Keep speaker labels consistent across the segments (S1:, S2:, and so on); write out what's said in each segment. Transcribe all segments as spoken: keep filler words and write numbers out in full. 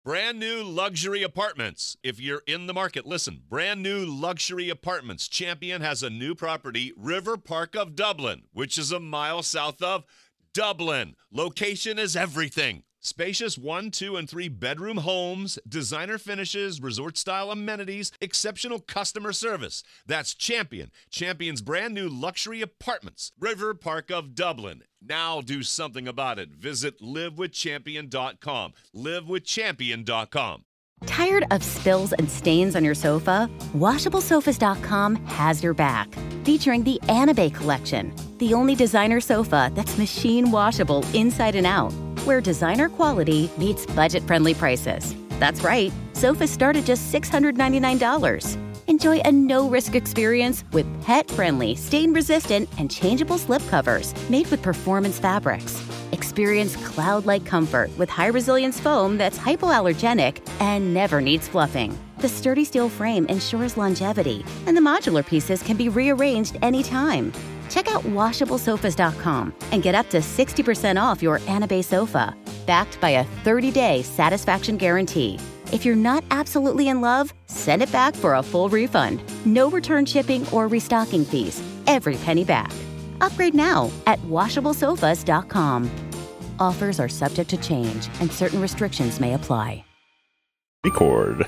S1: Brand new luxury apartments. If you're in the market, listen. Brand new luxury apartments. Champion has a new property, River Park of Dublin, which is a mile south of Dublin. Location is everything. Spacious one, two, and three bedroom homes, designer finishes, resort-style amenities, exceptional customer service. That's Champion. Champion's brand new luxury apartments, River Park of Dublin. Now do something about it. Visit live with champion dot com. live with champion dot com.
S2: Tired of spills and stains on your sofa? washable sofas dot com has your back. Featuring the Anabay collection, the only designer sofa that's machine washable inside and out, where designer quality meets budget-friendly prices. That's right, sofas start at just six hundred ninety-nine dollars. Enjoy a no-risk experience with pet-friendly, stain-resistant, and changeable slipcovers made with performance fabrics. Experience cloud-like comfort with high-resilience foam that's hypoallergenic and never needs fluffing. The sturdy steel frame ensures longevity, and the modular pieces can be rearranged anytime. Check out washable sofas dot com and get up to sixty percent off your Anabay sofa, backed by a thirty-day satisfaction guarantee. If you're not absolutely in love, send it back for a full refund. No return shipping or restocking fees. Every penny back. Upgrade now at washable sofas dot com. Offers are subject to change, and certain restrictions may apply.
S3: Record.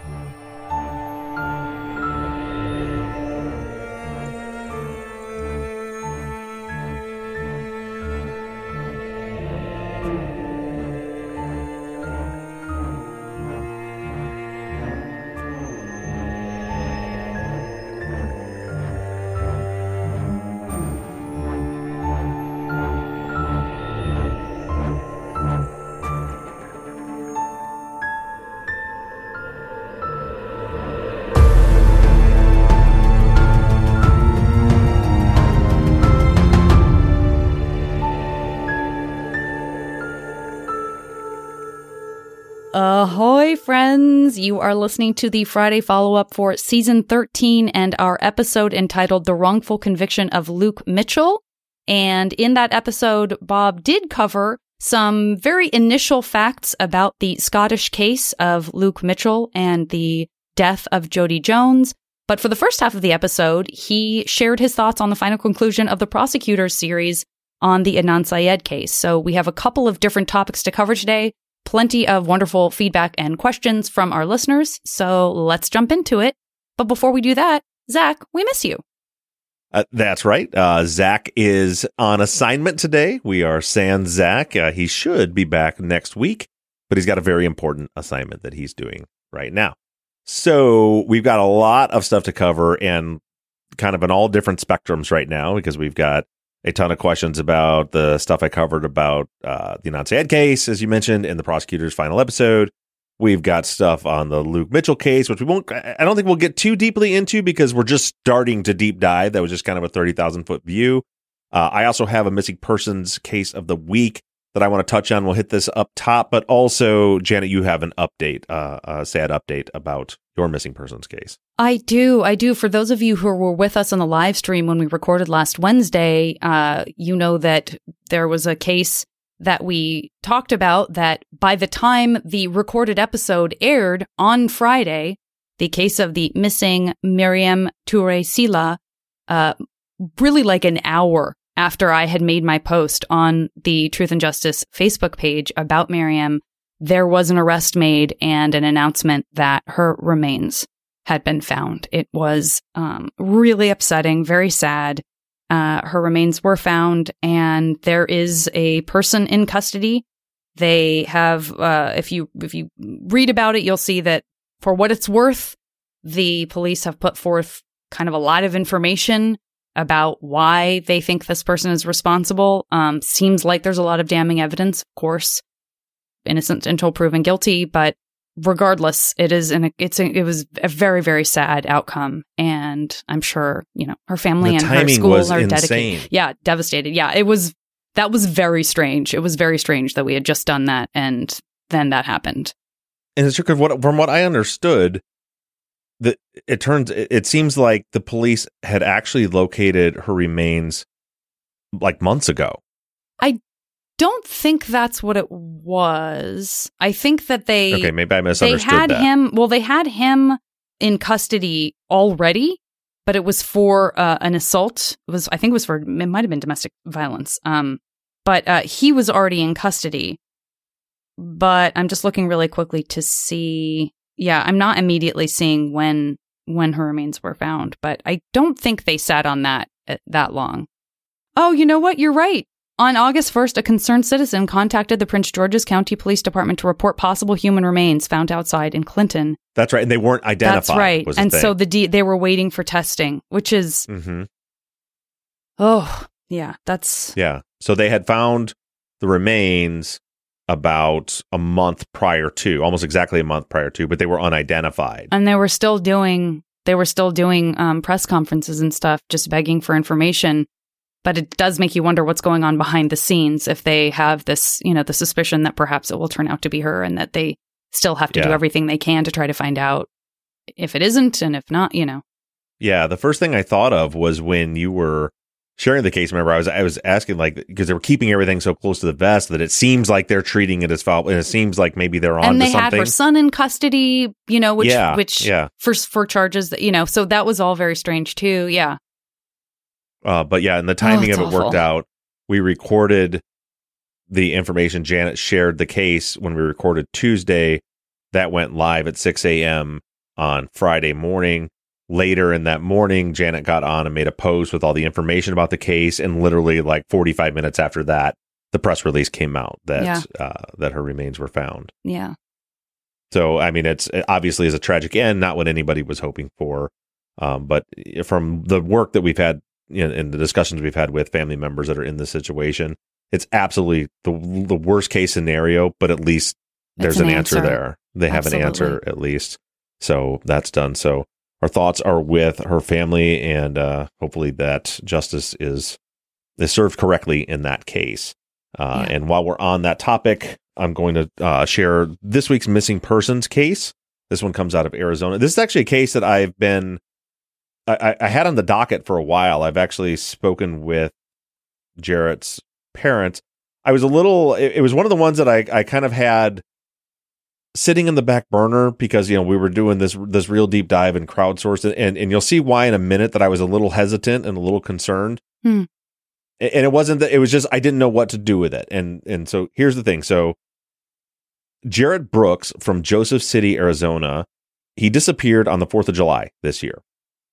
S4: Ahoy, friends! You are listening to the Friday follow-up for Season thirteen and our episode entitled The Wrongful Conviction of Luke Mitchell. And in that episode, Bob did cover some very initial facts about the Scottish case of Luke Mitchell and the death of Jody Jones. But for the first half of the episode, he shared his thoughts on the final conclusion of the prosecutor's series on the Adnan Syed case. So we have a couple of different topics to cover today. Plenty of wonderful feedback and questions from our listeners, so let's jump into it. But before we do that, Zach, we miss you.
S3: Uh, that's right. Uh, Zach is on assignment today. We are sans Zach. Uh, he should be back next week, but he's got a very important assignment that he's doing right now. So we've got a lot of stuff to cover and kind of in all different spectrums right now because we've got a ton of questions about the stuff I covered about uh, the Adnan Syed case, as you mentioned, in the prosecutor's final episode. We've got stuff on the Luke Mitchell case, which we won't, I don't think we'll get too deeply into because we're just starting to deep dive. That was just kind of a thirty thousand foot view. Uh, I also have a missing persons case of the week that I want to touch on. We'll hit this up top, but also, Janet, you have an update, uh, a sad update about your missing persons case.
S4: I do. I do. For those of you who were with us on the live stream when we recorded last Wednesday, uh, you know that there was a case that we talked about that by the time the recorded episode aired on Friday, the case of the missing Miriam Toure Sila, uh, really like an hour after I had made my post on the Truth and Justice Facebook page about Miriam, there was an arrest made and an announcement that her remains had been found. It was um, really upsetting, very sad. Uh, her remains were found, and there is a person in custody. They have, uh, if you if you read about it, you'll see that for what it's worth, the police have put forth kind of a lot of information about why they think this person is responsible. Um, seems like there's a lot of damning evidence, of course. Innocent until proven guilty, but regardless, it is an it's a, it was a very very sad outcome, and I'm sure you know her family
S3: the
S4: and her school
S3: was
S4: are
S3: insane.
S4: dedicated. Yeah, devastated. Yeah, it was that was very strange. It was very strange that we had just done that, and then that happened.
S3: And it's true, what from what I understood, that it turns it seems like the police had actually located her remains like months ago.
S4: I don't think that's what it was. I think that they
S3: Okay, maybe I misunderstood
S4: they had
S3: that.
S4: him. Well, they had him in custody already, but it was for uh, an assault. It was I think it was for it might have been domestic violence. Um, but uh, he was already in custody. But I'm just looking really quickly to see. Yeah, I'm not immediately seeing when when her remains were found, but I don't think they sat on that uh, that long. Oh, you know what? You're right. On August first, a concerned citizen contacted the Prince George's County Police Department to report possible human remains found outside in Clinton.
S3: That's right, and they weren't identified.
S4: That's right,
S3: was the
S4: and
S3: thing.
S4: so the D- they were waiting for testing, which is
S3: Mm-hmm.
S4: oh yeah, that's
S3: Yeah. So they had found the remains about a month prior to, almost exactly a month prior to, but they were unidentified.
S4: and they were still doing they were still doing um, press conferences and stuff, just begging for information. But it does make you wonder what's going on behind the scenes if they have this, you know, the suspicion that perhaps it will turn out to be her and that they still have to do
S3: Yeah.
S4: everything they can to try to find out if it isn't and if not, you know.
S3: Yeah, the first thing I thought of was when you were sharing the case. Remember, I was I was asking, like, because they were keeping everything so close to the vest that it seems like they're treating it as foul, and it seems like maybe they're on
S4: And
S3: to
S4: they had
S3: something.
S4: her son in custody, you know, which
S3: Yeah,
S4: which
S3: yeah.
S4: for for charges that, you know, so that was all very strange too. Yeah.
S3: Uh, but yeah, and the timing
S4: it's
S3: of it worked
S4: awful.
S3: out. We recorded the information. Janet shared the case when we recorded Tuesday. That went live at six a.m. on Friday morning. Later in that morning, Janet got on and made a post with all the information about the case. And literally like forty-five minutes after that, the press release came out that
S4: Yeah.
S3: uh, that her remains were found.
S4: Yeah.
S3: So, I mean, it's it obviously is a tragic end, not what anybody was hoping for. Um, but from the work that we've had, you know, and the discussions we've had with family members that are in this situation, it's absolutely the the worst case scenario, but at least there's
S4: It's
S3: an,
S4: an
S3: answer.
S4: answer.
S3: there. They have an answer
S4: Absolutely.
S3: at least. So that's done. So our thoughts are with her family, and uh, hopefully that justice is is served correctly in that case. Uh,
S4: Yeah.
S3: And while we're on that topic, I'm going to uh, share this week's missing persons case. This one comes out of Arizona. This is actually a case that I've been I, I had on the docket for a while. I've actually spoken with Jarrett's parents. I was a little, it, it was one of the ones that I, I kind of had sitting in the back burner because, you know, we were doing this, this real deep dive and crowdsourced, and, and you'll see why in a minute that I was a little hesitant and a little concerned.
S4: Hmm.
S3: And and it wasn't that, it was just, I didn't know what to do with it. And, and so here's the thing. So Jarrett Brooks from Joseph City, Arizona, he disappeared on the fourth of July this year.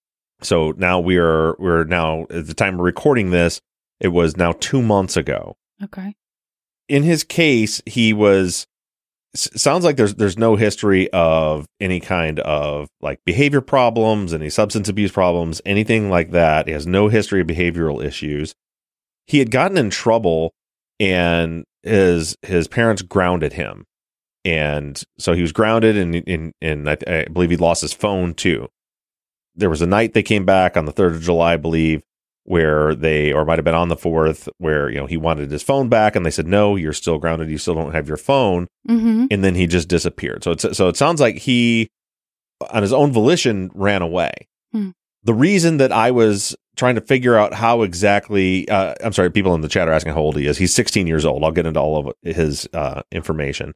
S3: So now we're we're now at the time of recording this, it was now two months ago.
S4: Okay.
S3: In his case, he was s- sounds like there's there's no history of any kind of like behavior problems, any substance abuse problems, anything like that. He has no history of behavioral issues. He had gotten in trouble, and his his parents grounded him, and so he was grounded, and and and I, I believe he lost his phone too. There was a night they came back on the third of July, I believe, where they, or might have been on the fourth, where, you know, he wanted his phone back, and they said, no, you're still grounded. You still don't have your phone.
S4: Mm-hmm.
S3: And then he just disappeared. So it's, so it sounds like he, on his own volition, ran away.
S4: Hmm.
S3: The reason that I was trying to figure out how exactly, uh, I'm sorry, people in the chat are asking how old he is. He's sixteen years old. I'll get into all of his uh, information.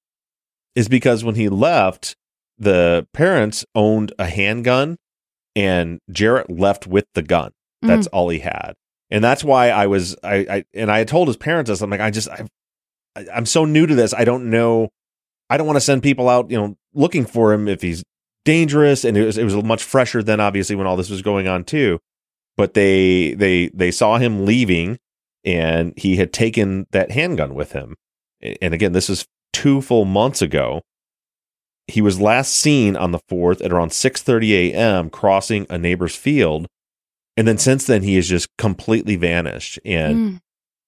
S3: Is because when he left, the parents owned a handgun, and Jarrett left with the gun. That's
S4: Mm.
S3: all he had. And that's why I was, I, I and I had told his parents this. I'm like, I just, I, I'm so new to this. I don't know. I don't want to send people out, you know, looking for him if he's dangerous. And it was, it was much fresher than obviously when all this was going on too. But they, they, they saw him leaving, and he had taken that handgun with him. And again, this is two full months ago. He was last seen on the fourth at around six thirty a.m. crossing a neighbor's field. And then since then, he has just completely vanished. And
S4: Mm.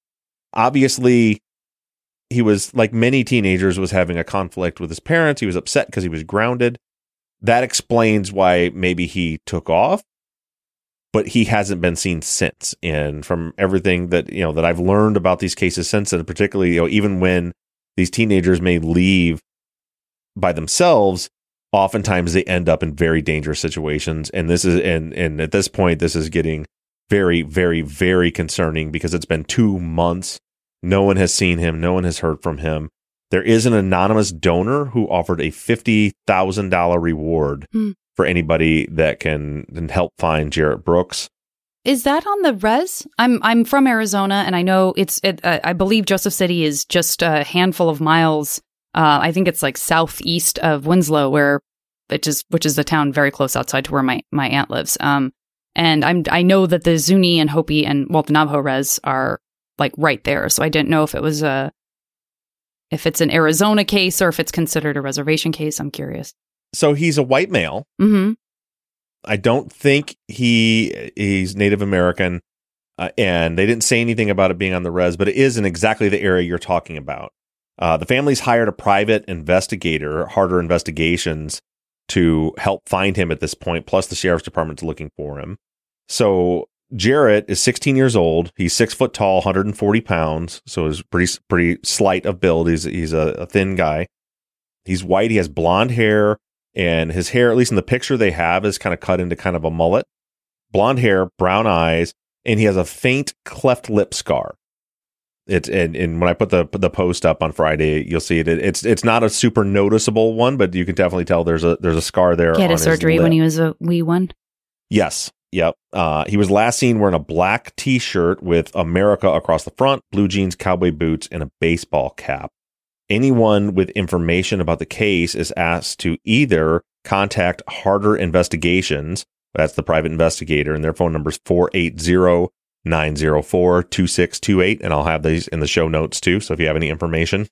S3: obviously, he was, like many teenagers, was having a conflict with his parents. He was upset because he was grounded. That explains why maybe he took off, but he hasn't been seen since. And from everything that, you know, that I've learned about these cases since then, particularly, you know, even when these teenagers may leave by themselves, oftentimes they end up in very dangerous situations. And this is, and, and at this point, this is getting very, very, very concerning because it's been two months No one has seen him. No one has heard from him. There is an anonymous donor who offered a fifty thousand dollars reward
S4: Hmm.
S3: for anybody that can, can help find Jarrett Brooks.
S4: Is that on the res? I'm I'm from Arizona, and I know it's. It, uh, I believe Joseph City is just a handful of miles. Uh, I think it's like southeast of Winslow, where it just which is the town very close outside to where my, my aunt lives. Um, and I'm I know that the Zuni and Hopi and well the Navajo res are like right there. So I didn't know if it was a if it's an Arizona case or if it's considered a reservation case. I'm curious.
S3: So he's a white male.
S4: Mm-hmm.
S3: I don't think he he's Native American, uh, and they didn't say anything about it being on the res, but it is in exactly the area you're talking about. Uh, the family's hired a private investigator, Harder Investigations, to help find him at this point, plus the sheriff's department's looking for him. So Jarrett is sixteen years old. He's six foot tall, one hundred forty pounds, so he's pretty pretty slight of build. He's, he's a, a thin guy. He's white. He has blonde hair. And his hair, at least in the picture they have, is kind of cut into kind of a mullet. Blonde hair, brown eyes, and he has a faint cleft lip scar. It's and, and when I put the the post up on Friday, you'll see it. It's it's not a super noticeable one, but you can definitely tell there's a there's a scar there.
S4: He had
S3: on
S4: a surgery
S3: his
S4: when
S3: lip.
S4: he was a wee one.
S3: Yes. Yep. Uh, he was last seen wearing a black T-shirt with America across the front, blue jeans, cowboy boots, and a baseball cap. Anyone with information about the case is asked to either contact Harder Investigations, that's the private investigator, and their phone number is four eight zero, nine zero four, two six two eight, and I'll have these in the show notes too, so if you have any information,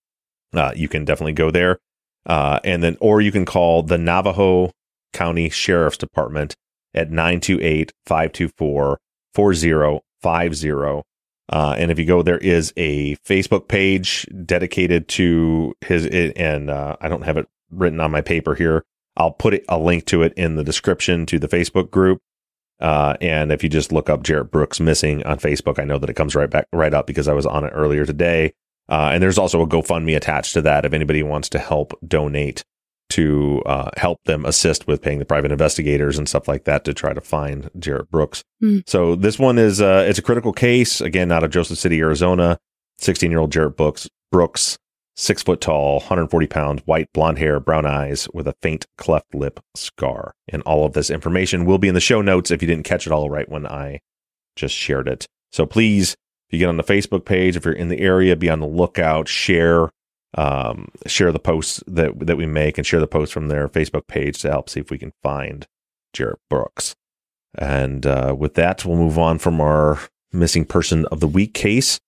S3: uh, you can definitely go there. Uh, and then, or you can call the Navajo County Sheriff's Department at nine two eight, five two four, four zero five zero. Uh, and if you go, there is a Facebook page dedicated to his, and uh, I don't have it written on my paper here. I'll put it, a link to it in the description to the Facebook group. Uh, and if you just look up Jarrett Brooks missing on Facebook, I know that it comes right back, right up because I was on it earlier today. Uh, and there's also a GoFundMe attached to that if anybody wants to help donate to uh, help them assist with paying the private investigators and stuff like that to try to find Jarrett Brooks.
S4: Mm.
S3: So this one is uh, it's a critical case, again, out of Joseph City, Arizona. sixteen-year-old Jarrett Brooks, Brooks, six foot tall, one hundred forty pounds, white, blonde hair, brown eyes with a faint cleft lip scar. And all of this information will be in the show notes if you didn't catch it all right when I just shared it. So please, if you get on the Facebook page, if you're in the area, be on the lookout, share um share the posts that that we make and share the posts from their Facebook page to help see if we can find Jarrett Brooks. And uh with that, we'll move on from our missing person of the week case,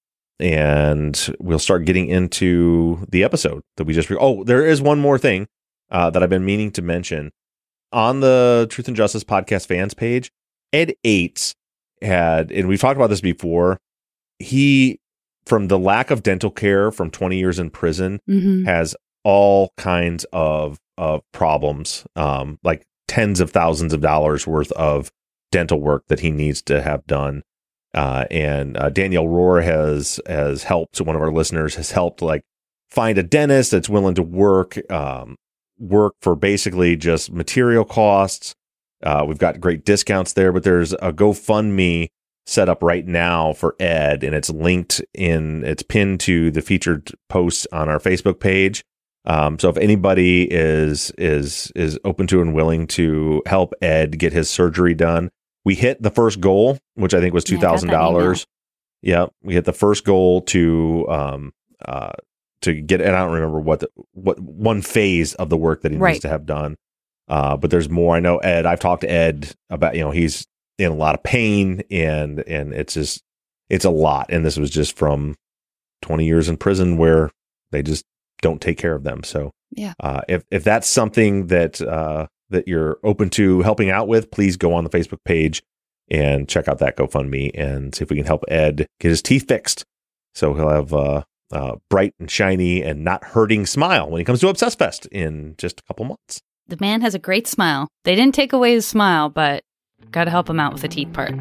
S3: and we'll start getting into the episode that we just re- oh there is one more thing uh that I've been meaning to mention. On the Truth and Justice podcast fans page, Ed Ates had, and we've talked about this before, he, from the lack of dental care from twenty years in prison,
S4: Mm-hmm.
S3: has all kinds of, of problems, um, like tens of thousands of dollars worth of dental work that he needs to have done. Uh, and uh, Danielle Rohr has, has helped, one of our listeners has helped like find a dentist that's willing to work, um, work for basically just material costs. Uh, we've got great discounts there, but there's a GoFundMe set up right now for Ed, and it's linked in, it's pinned to the featured posts on our Facebook page. Um, so if anybody is is is open to and willing to help Ed get his surgery done, we hit the first goal, which I think was two thousand dollars. Yeah, we hit the first goal to um uh to get, and I don't remember what the, what one phase of the work that he
S4: Right.
S3: needs to have done. Uh, but there's more. I know Ed. I've talked to Ed about, you know, he's in a lot of pain, and and it's just it's a lot. And this was just from twenty years in prison where they just don't take care of them. So
S4: Yeah.
S3: uh, if if that's something that uh, that you're open to helping out with, please go on the Facebook page and check out that GoFundMe and see if we can help Ed get his teeth fixed, so he'll have uh, uh, bright and shiny and not hurting smile when he comes to Obsess Fest in just a couple months.
S4: The man has a great smile. They didn't take away his smile, but got to help him out with the teeth part.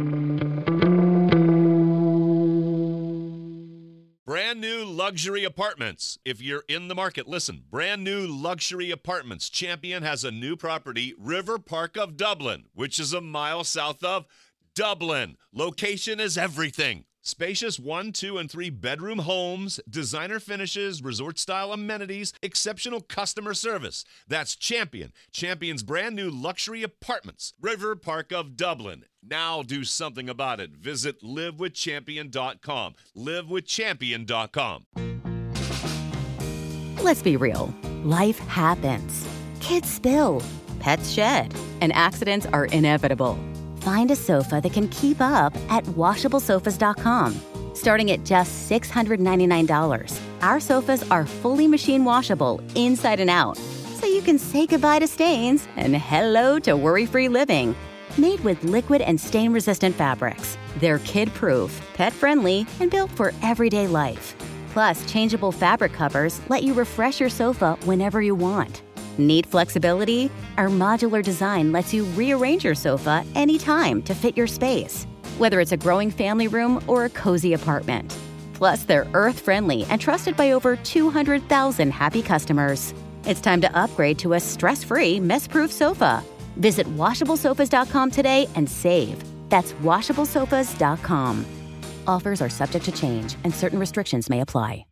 S1: Brand new luxury apartments. If you're in the market, listen. Brand new luxury apartments. Champion has a new property, River Park of Dublin, which is a mile south of Dublin. Location is everything. Spacious one, two, and three bedroom homes, designer finishes, resort-style amenities, exceptional customer service. That's Champion. Champion's brand new luxury apartments. River Park of Dublin. Now do something about it. Visit live with champion dot com. live with champion dot com.
S2: Let's be real. Life happens. Kids spill. Pets shed. And accidents are inevitable. Find a sofa that can keep up at washable sofas dot com. Starting at just six hundred ninety-nine dollars, our sofas are fully machine washable inside and out, so you can say goodbye to stains and hello to worry-free living. Made with liquid and stain-resistant fabrics, they're kid-proof, pet-friendly, and built for everyday life. Plus, changeable fabric covers let you refresh your sofa whenever you want. Need flexibility? Our modular design lets you rearrange your sofa anytime to fit your space, whether it's a growing family room or a cozy apartment. Plus, they're earth-friendly and trusted by over two hundred thousand happy customers. It's time to upgrade to a stress-free, mess-proof sofa. Visit washable sofas dot com today and save. That's washable sofas dot com. Offers are subject to change and certain restrictions may apply.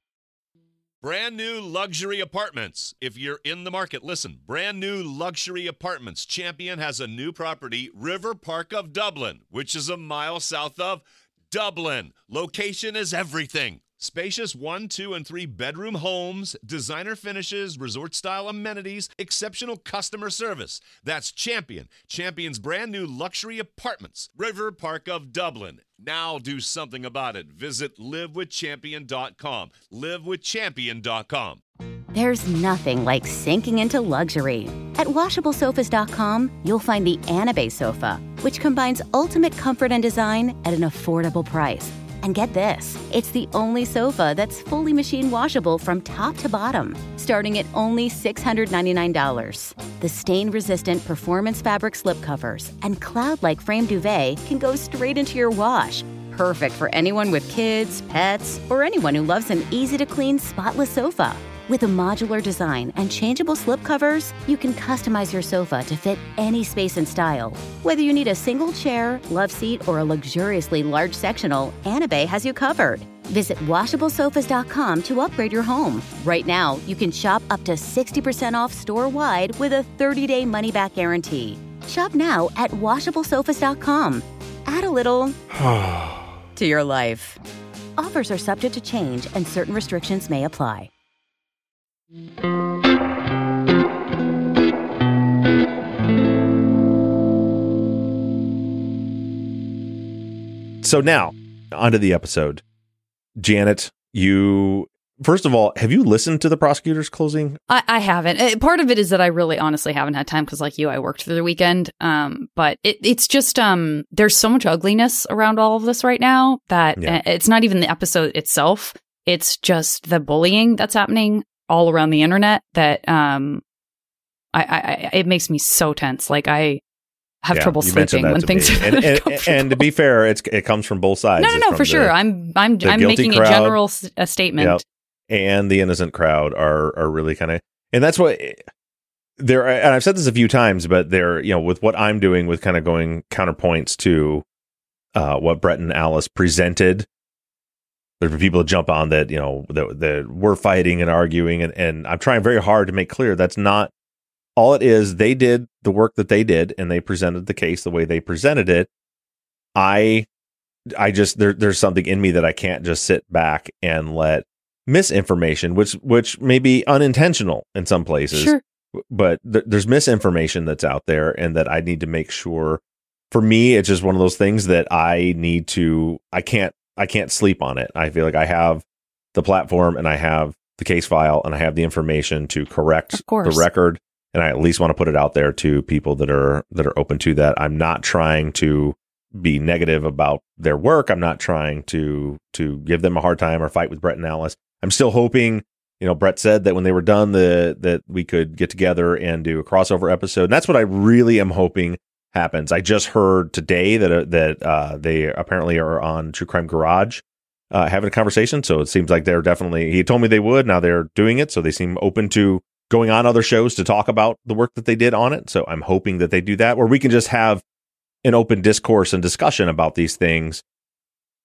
S1: Brand new luxury apartments. If you're in the market, listen. Brand new luxury apartments. Champion has a new property, River Park of Dublin, which is a mile south of Dublin. Location is everything. Spacious one, two, and three bedroom homes, designer finishes, resort-style amenities, exceptional customer service. That's Champion. Champion's brand new luxury apartments. River Park of Dublin. Now do something about it. Visit live with champion dot com. live with champion dot com.
S2: There's nothing like sinking into luxury. At washable sofas dot com, you'll find the Anabay sofa, which combines ultimate comfort and design at an affordable price. And get this, it's the only sofa that's fully machine washable from top to bottom, starting at only six hundred ninety-nine dollars. The stain-resistant performance fabric slipcovers and cloud-like frame duvet can go straight into your wash. Perfect for anyone with kids, pets, or anyone who loves an easy-to-clean, spotless sofa. With a modular design and changeable slipcovers, you can customize your sofa to fit any space and style. Whether you need a single chair, love seat, or a luxuriously large sectional, Anabay has you covered. Visit washable sofas dot com to upgrade your home. Right now, you can shop up to sixty percent off store-wide with a thirty-day money-back guarantee. Shop now at washable sofas dot com. Add a little to your life. Offers are subject to change and certain restrictions may apply.
S3: So now, onto the episode. Janet, you, first of all, have you listened to the prosecutor's closing?
S4: I, I haven't. Uh, Part of it is that I really honestly haven't had time because, like you, I worked through the weekend. Um, but it, it's just, um, there's so much ugliness around all of this right now that
S3: Yeah.
S4: uh, it's not even the episode itself. It's just the bullying that's happening all around the internet that um, I, I, it makes me so tense. Like I have
S3: Yeah,
S4: trouble
S3: you mentioned
S4: sleeping
S3: that
S4: when
S3: to
S4: things
S3: me.
S4: are
S3: and, and,
S4: uncomfortable.
S3: and to be fair, it's it comes from both sides.
S4: No, no,
S3: It's
S4: no,
S3: from
S4: for
S3: the-
S4: sure. I'm I'm
S3: the
S4: I'm
S3: guilty
S4: making
S3: crowd.
S4: a general s- a statement.
S3: Yep. And the innocent crowd are are really kind of, and that's what there. And I've said this a few times, but they're, you know, with what I'm doing with kind of going counterpoints to uh, what Brett and Alice presented. There's people that jump on that, you know, that, that we're fighting and arguing, and, and I'm trying very hard to make clear that's not all it is. They did the work that they did, and they presented the case the way they presented it. I, I just there, there's something in me that I can't just sit back and let misinformation, which which may be unintentional in some places,
S4: Sure.
S3: but th- there's misinformation that's out there, and that I need to make sure. For me, it's just one of those things that I need to. I can't. I can't sleep on it. I feel like I have the platform, and I have the case file, and I have the information to correct
S4: Of course.
S3: the record, and I at least want to put it out there to people that are that are open to that. I'm not trying to be negative about their work. I'm not trying to to give them a hard time or fight with Brett and Alice. I'm still hoping, you know, Brett said that when they were done, the that we could get together and do a crossover episode. And that's what I really am hoping happens. I just heard today that uh, that uh, they apparently are on True Crime Garage uh, having a conversation. So it seems like they're definitely, he told me they would, now they're doing it. So they seem open to going on other shows to talk about the work that they did on it. So I'm hoping that they do that, where we can just have an open discourse and discussion about these things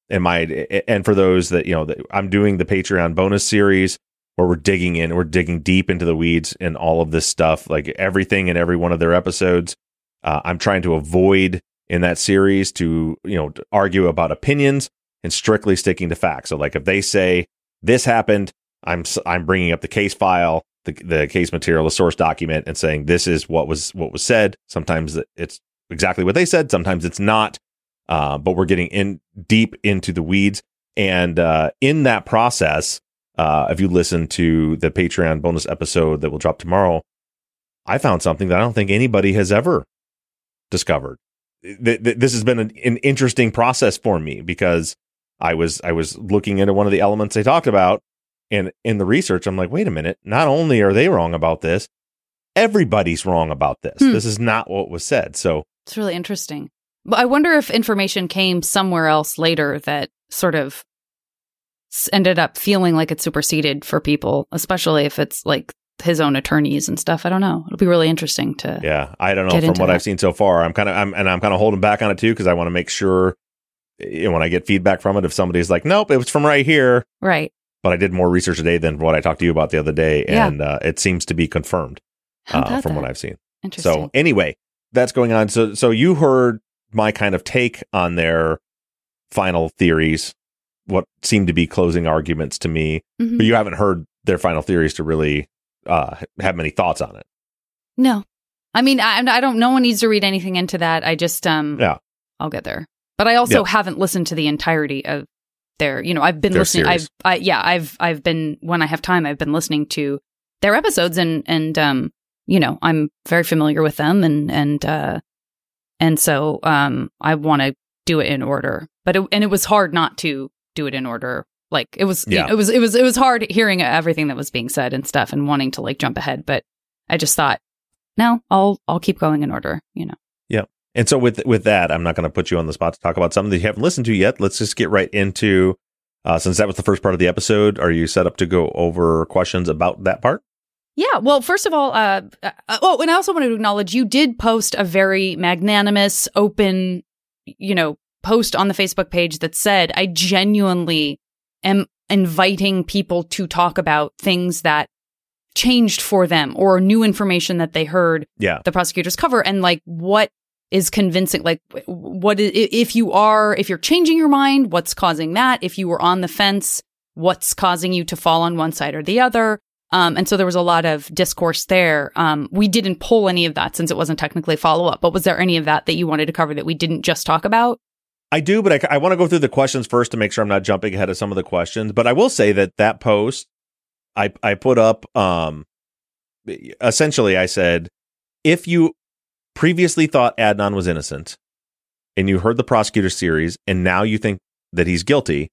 S3: and my and for those that you know, that I'm doing the Patreon bonus series where we're digging in, we're digging deep into the weeds and all of this stuff, like everything in every one of their episodes. Uh, I'm trying to avoid in that series to you know to argue about opinions and strictly sticking to facts. So like if they say this happened, I'm I'm bringing up the case file, the the case material, the source document, and saying this is what was what was said. Sometimes it's exactly what they said, sometimes it's not. Uh, but we're getting in deep into the weeds, and uh, in that process, uh, if you listen to the Patreon bonus episode that will drop tomorrow, I found something that I don't think anybody has ever discovered. Th- th- this has been an, an interesting process for me because I was I was looking into one of the elements they talked about, and in the research, I'm like, wait a minute, not only are they wrong about this, everybody's wrong about this. Hmm. This is not what was said. So
S4: it's really interesting. But I wonder if information came somewhere else later that sort of ended up feeling like it superseded for people, especially if it's like his own attorneys and stuff. I don't know. It'll be really interesting to
S3: yeah. I don't know from what that. I've seen so far. I'm kind of I'm and I'm kind of holding back on it too because I want to make sure you know, when I get feedback from it, if somebody's like, nope, it was from right here,
S4: right?
S3: But I did more research today than what I talked to you about the other day, yeah. and uh, it seems to be confirmed uh, from that? what I've seen.
S4: Interesting.
S3: So anyway, that's going on. So so you heard my kind of take on their final theories, what seemed to be closing arguments to me, mm-hmm. but you haven't heard their final theories to really uh, have many thoughts on it.
S4: No, I mean, I, I don't. No one needs to read anything into that. I just, um, yeah, I'll get there. But I also yeah. haven't listened to the entirety of their. You know, I've been
S3: their
S4: listening.
S3: Series.
S4: I've, I, yeah, I've, I've been when I have time. I've been listening to their episodes, and and um, you know, I'm very familiar with them, and and uh, and so um, I want to do it in order. But it, and it was hard not to do it in order. Like it was, yeah. you know, it was, it was, it was hard hearing everything that was being said and stuff, and wanting to like jump ahead. But I just thought, no, I'll, I'll keep going in order. You know.
S3: Yeah. And so with with that, I'm not going to put you on the spot to talk about something that you haven't listened to yet. Let's just get right into. Uh, since that was the first part of the episode, are you set up to go over questions about that part?
S4: Yeah. Well, first of all, uh, uh, oh, and I also wanted to acknowledge you did post a very magnanimous, open, you know, post on the Facebook page that said, I genuinely am inviting people to talk about things that changed for them or new information that they heard
S3: yeah.
S4: the prosecutors cover, and like what is convincing, like what is, if you are, if you're changing your mind, what's causing that? If you were on the fence, what's causing you to fall on one side or the other? Um, and so there was a lot of discourse there. Um, we didn't pull any of that since it wasn't technically follow up, but was there any of that that you wanted to cover that we didn't just talk about?
S3: I do, but I, I want to go through the questions first to make sure I'm not jumping ahead of some of the questions. But I will say that that post I, I put up, um, essentially I said, if you previously thought Adnan was innocent and you heard the prosecutor's series and now you think that he's guilty,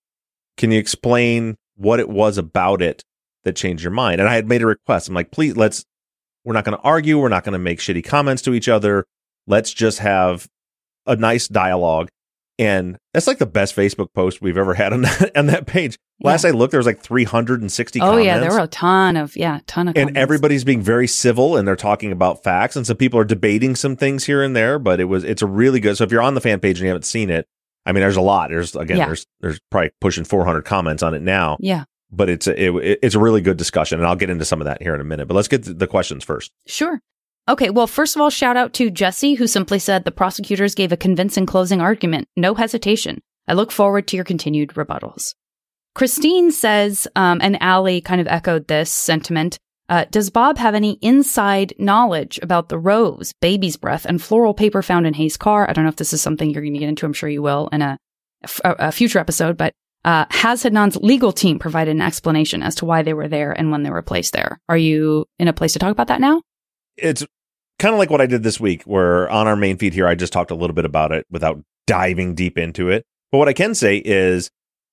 S3: can you explain what it was about it that changed your mind? And I had made a request. I'm like, please, let's, we're not going to argue. We're not going to make shitty comments to each other. Let's just have a nice dialogue. And that's like the best Facebook post we've ever had on that, on that page. Last yeah. I looked, there was like three hundred sixty
S4: oh,
S3: comments.
S4: Oh yeah, there were a ton of, yeah, ton of
S3: And
S4: comments.
S3: everybody's being very civil and they're talking about facts. And some people are debating some things here and there, but it was, it's a really good, so if you're on the fan page and you haven't seen it, I mean, there's a lot. There's, again, yeah. there's, there's probably pushing four hundred comments on it now.
S4: Yeah.
S3: But it's a, it, it's a really good discussion. And I'll get into some of that here in a minute, but let's get to the questions first.
S4: Sure. Okay, well, first of all, shout out to Jesse, who simply said the prosecutors gave a convincing closing argument. No hesitation. I look forward to your continued rebuttals. Christine says, um, and Allie kind of echoed this sentiment, uh, does Bob have any inside knowledge about the rose, baby's breath, and floral paper found in Hayes' car? I don't know if this is something you're going to get into. I'm sure you will in a, a, a future episode, but uh, has Adnan's legal team provided an explanation as to why they were there and when they were placed there? Are you in a place to talk about that now?
S3: It's kind of like what I did this week, where on our main feed here, I just talked a little bit about it without diving deep into it. But what I can say is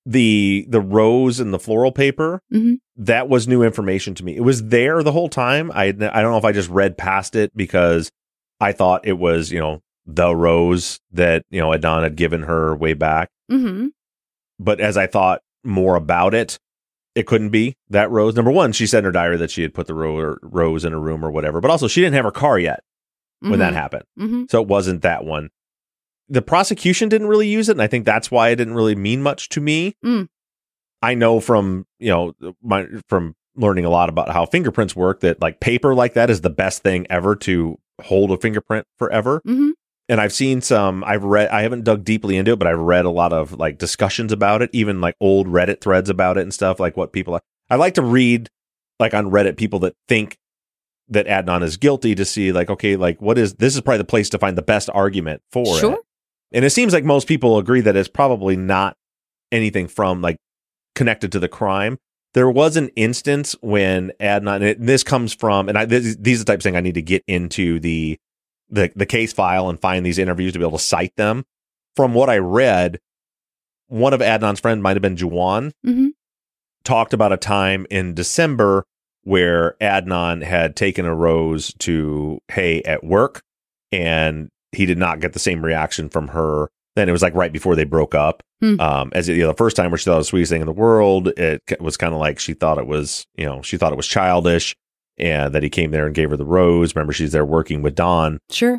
S3: the the rose and the floral paper, mm-hmm. that was new information to me. It was there the whole time. I I don't know if I just read past it because I thought it was, you know, the rose that, you know, Adnan had given her way back.
S4: Mm-hmm.
S3: But as I thought more about it, it couldn't be that rose. Number one, she said in her diary that she had put the ro- rose in her room or whatever. But also, she didn't have her car yet when mm-hmm. that happened.
S4: Mm-hmm.
S3: So it wasn't that one. the prosecution didn't really use it, and I think that's why it didn't really mean much to me.
S4: Mm.
S3: I know from, you know, my from learning a lot about how fingerprints work that like paper like that is the best thing ever to hold a fingerprint forever.
S4: Mm-hmm.
S3: And I've seen some, I've read, I haven't dug deeply into it, but I've read a lot of like discussions about it, even like old Reddit threads about it and stuff, like what people, I like to read like on Reddit, people that think that Adnan is guilty to see like, okay, like what is, this is probably the place to find the best argument for
S4: Sure.
S3: it. And it seems like most people agree that it's probably not anything from like connected to the crime. There was an instance when Adnan, and this comes from, and I, this, these are the type of thing I need to get into the, the the case file and find these interviews to be able to cite them. From what I read, one of Adnan's friends might have been Juwan,
S4: mm-hmm.
S3: talked about a time in December where Adnan had taken a rose to Hay at work, and he did not get the same reaction from her. Then it was like right before they broke up.
S4: Hmm.
S3: Um, as you know, the first time where she thought it was the sweetest thing in the world, it was kind of like she thought it was, you know, she thought it was childish, and that he came there and gave her the rose. Remember, she's there working with Don.
S4: Sure.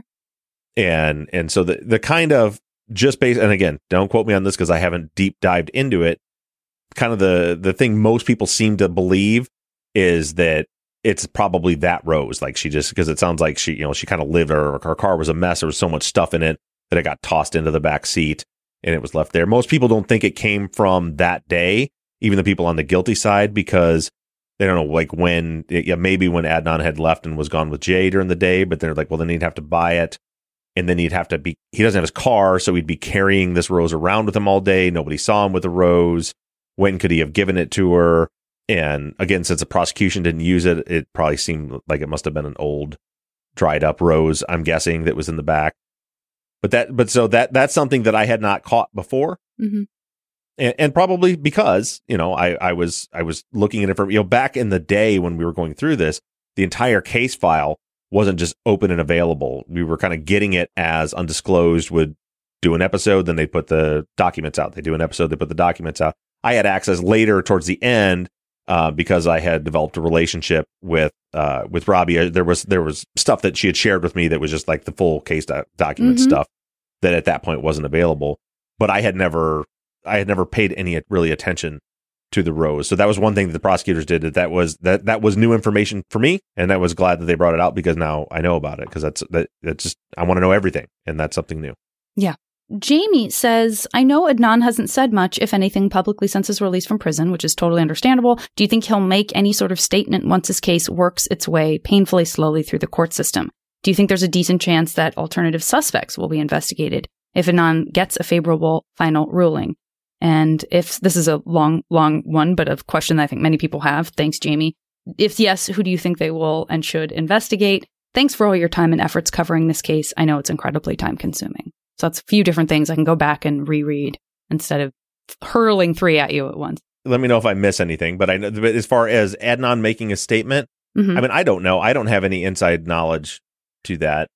S3: And and so the the kind of just based, and again, don't quote me on this because I haven't deep dived into it. Kind of the the thing most people seem to believe is that it's probably that rose. Like she just, because it sounds like she, you know, she kind of lived, or her car was a mess. There was so much stuff in it that it got tossed into the back seat and it was left there. Most people don't think it came from that day, even the people on the guilty side, because they don't know, like when, yeah, maybe when Adnan had left and was gone with Jay during the day, but they're like, well, then he'd have to buy it. And then he'd have to be, he doesn't have his car, so he'd be carrying this rose around with him all day. Nobody saw him with the rose. When could he have given it to her? And again, since the prosecution didn't use it, it probably seemed like it must have been an old, dried up rose, I'm guessing, that was in the back. But that, but so that that's something that I had not caught before.
S4: Mm-hmm.
S3: And, and probably because, you know, I, I was I was looking at it from, you know, back in the day when we were going through this, the entire case file wasn't just open and available. We were kind of getting it as Undisclosed would do an episode, then they put the documents out. They do an episode, they put the documents out. I had access later towards the end uh, because I had developed a relationship with uh, with Robbie. There was there was stuff that she had shared with me that was just like the full case do- document
S4: Mm-hmm.
S3: stuff that at that point wasn't available. But I had never I had never paid any really attention to the rose. So that was one thing that the prosecutors did. That that was that that was new information for me, and I was glad that they brought it out because now I know about it, because that's that that's just, I want to know everything, and that's something new.
S4: Yeah. Jamie says, I know Adnan hasn't said much, if anything, publicly since his release from prison, which is totally understandable. Do you think he'll make any sort of statement once his case works its way painfully slowly through the court system? Do you think there's a decent chance that alternative suspects will be investigated if Adnan gets a favorable final ruling? And if this is a long, long one, but a question that I think many people have. Thanks, Jamie. If yes, who do you think they will and should investigate? Thanks for all your time and efforts covering this case. I know it's incredibly time consuming. So that's a few different things I can go back and reread instead of hurling three at you at once.
S3: Let me know if I miss anything. But I know, but as far as Adnan making a statement,
S4: Mm-hmm.
S3: I mean, I don't know. I don't have any inside knowledge to that.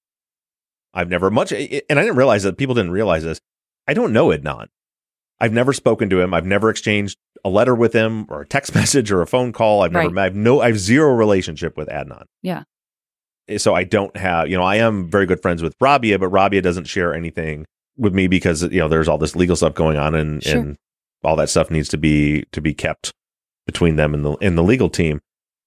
S3: I've never much, and I didn't realize that people didn't realize this. I don't know Adnan. I've never spoken to him. I've never exchanged a letter with him or a text message or a phone call. I've never
S4: Right.
S3: met. I've no. I have zero relationship with Adnan.
S4: Yeah.
S3: So I don't have, you know, I am very good friends with Rabia, but Rabia doesn't share anything with me because, you know, there's all this legal stuff going on, and,
S4: Sure.
S3: and all that stuff needs to be to be kept between them and the in the legal team.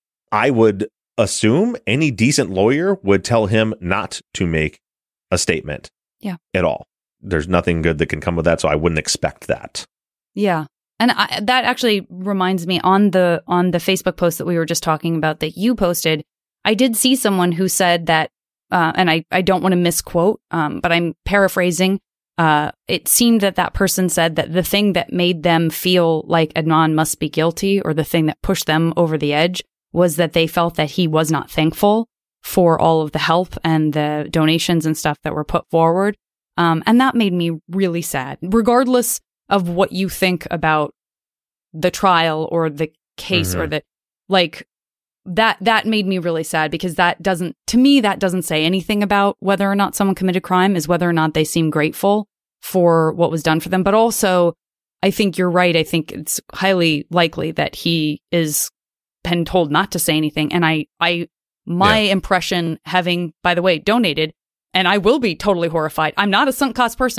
S3: I would assume any decent lawyer would tell him not to make a statement.
S4: Yeah.
S3: At all. There's nothing good that can come with that, so I wouldn't expect that.
S4: Yeah. And I, that actually reminds me, on the on the Facebook post that we were just talking about that you posted, I did see someone who said that, uh, and I, I don't want to misquote, um, but I'm paraphrasing. Uh, it seemed that that person said that the thing that made them feel like Adnan must be guilty, or the thing that pushed them over the edge, was that they felt that he was not thankful for all of the help and the donations and stuff that were put forward. Um, and that made me really sad, regardless of what you think about the trial or the case,
S3: Mm-hmm.
S4: or the, like, that, that made me really sad, because that doesn't, to me, that doesn't say anything about whether or not someone committed crime, is whether or not they seem grateful for what was done for them. But also, I think you're right. I think it's highly likely that he is been told not to say anything. And I, I, my
S3: Yeah.
S4: impression, having, by the way, donated, and I will be totally horrified. I'm not a sunk cost person.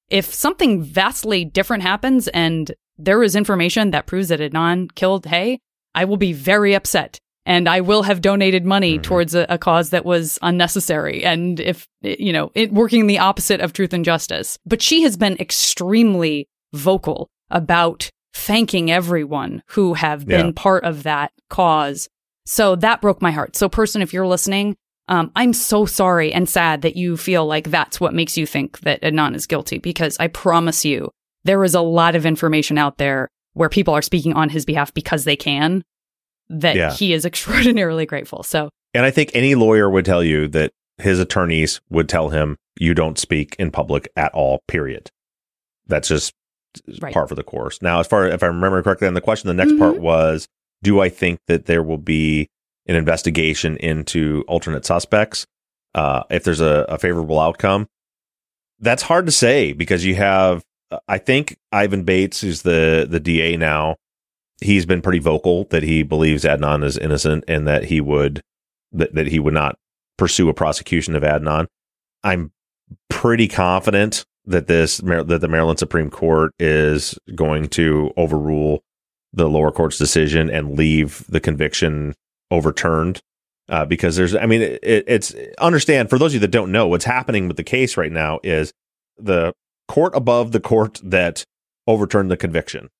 S4: if something vastly different happens and there is information that proves that Adnan killed Hay, I will be very upset. And I will have donated money mm-hmm. towards a, a cause that was unnecessary. And if, you know, it working the opposite of truth and justice. But she has been extremely vocal about thanking everyone who have been yeah. part of that cause. So that broke my heart. So person, if you're listening, um, I'm so sorry and sad that you feel like that's what makes you think that Adnan is guilty, because I promise you there is a lot of information out there where people are speaking on his behalf because they can, that yeah. he is extraordinarily grateful. So,
S3: and I think any lawyer would tell you that his attorneys would tell him, you don't speak in public at all, period. That's just right. par for the course. Now, as far if I remember correctly on the question, the next mm-hmm. part was, do I think that there will be an investigation into alternate suspects uh, if there's a, a favorable outcome? That's hard to say, because you have, I think Ivan Bates, who's the, the D A now, he's been pretty vocal that he believes Adnan is innocent and that he would that, that he would not pursue a prosecution of Adnan. I'm pretty confident that this that the Maryland Supreme Court is going to overrule the lower court's decision and leave the conviction overturned, uh, because there's, I mean, it, it's understand for those of you that don't know, what's happening with the case right now is the court above the court that overturned the conviction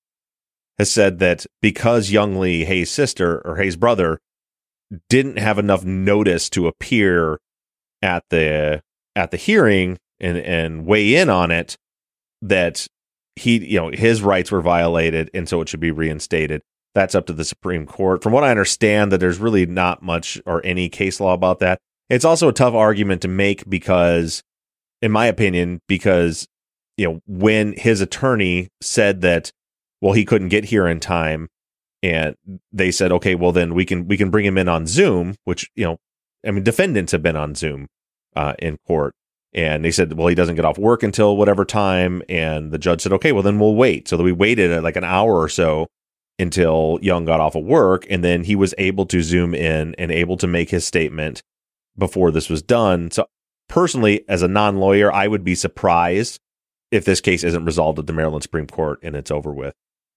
S3: has said that because Young Lee, Hay's sister or Hay's brother, didn't have enough notice to appear at the at the hearing and and weigh in on it, that he, you know, his rights were violated, and so it should be reinstated. That's up to the Supreme Court. From what I understand, that there's really not much or any case law about that. It's also a tough argument to make because, in my opinion, because, you know, when his attorney said that, well, he couldn't get here in time, and they said, okay, well, then we can we can bring him in on Zoom, which, you know, I mean, defendants have been on Zoom uh, in court, and they said, well, he doesn't get off work until whatever time, and the judge said, okay, well, then we'll wait. So we waited like an hour or so until Young got off of work, and then he was able to Zoom in and able to make his statement before this was done. So personally, as a non-lawyer, I would be surprised if this case isn't resolved at the Maryland Supreme Court and it's over with.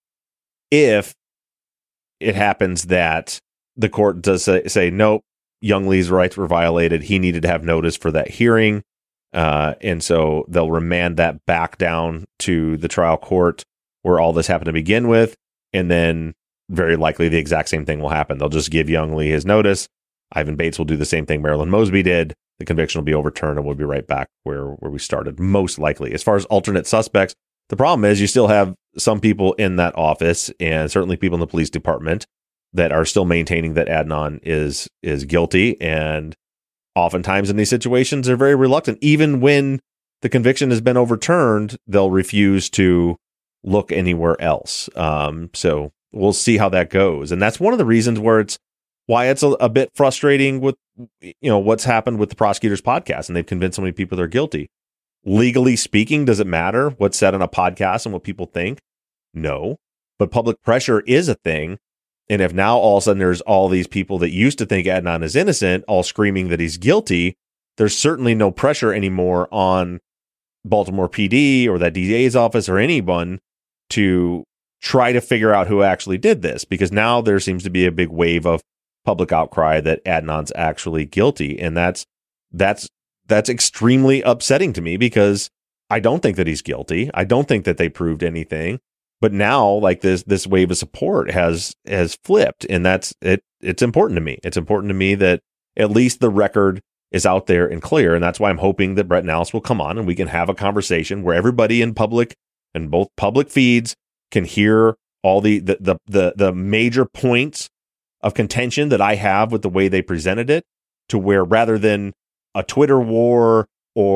S3: If it happens that the court does say, say nope, Young Lee's rights were violated, he needed to have notice for that hearing, uh, and so they'll remand that back down to the trial court where all this happened to begin with, and then very likely the exact same thing will happen. They'll just give Young Lee his notice. Ivan Bates will do the same thing Marilyn Mosby did. The conviction will be overturned, and we'll be right back where, where we started, most likely. As far as alternate suspects, the problem is you still have some people in that office, and certainly people in the police department, that are still maintaining that Adnan is is guilty. And oftentimes in these situations, they're very reluctant. Even when the conviction has been overturned, they'll refuse to look anywhere else. Um, so we'll see how that goes. And that's one of the reasons where it's why it's a, a bit frustrating with, you know, what's happened with the prosecutor's podcast, and they've convinced so many people they're guilty. Legally speaking, does it matter what's said on a podcast and what people think? No, but public pressure is a thing. And if now all of a sudden there's all these people that used to think Adnan is innocent, all screaming that he's guilty, there's certainly no pressure anymore on Baltimore P D or that D A's office or anyone to try to figure out who actually did this, because now there seems to be a big wave of public outcry that Adnan's actually guilty. And that's, that's, that's extremely upsetting to me, because I don't think that he's guilty. I don't think that they proved anything. But now, like, this this wave of support has has flipped, and that's it. It's important to me. It's important to me that at least the record is out there and clear, and that's why I'm hoping that Brett Nallis will come on and we can have a conversation where everybody in public and both public feeds can hear all the the the the, the major points of contention that I have with the way they presented it, to where rather than a Twitter war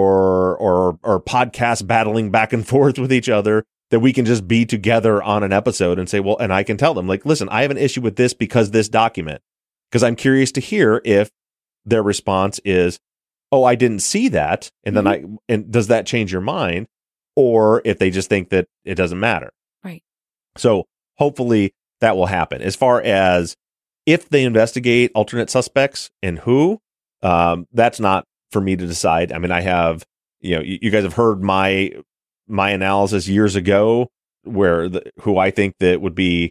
S3: or or or podcast battling back and forth with each other, that we can just be together on an episode and say, well, and I can tell them, like, listen, I have an issue with this because this document, because I'm curious to hear if their response is, oh, I didn't see that. And mm-hmm. then I, and does that change your mind? Or if they just think that it doesn't matter.
S4: Right.
S3: So hopefully that will happen. As far as if they investigate alternate suspects and who, um, that's not for me to decide. I mean, I have, you know, you, you guys have heard my my analysis years ago, where the, who I think that would be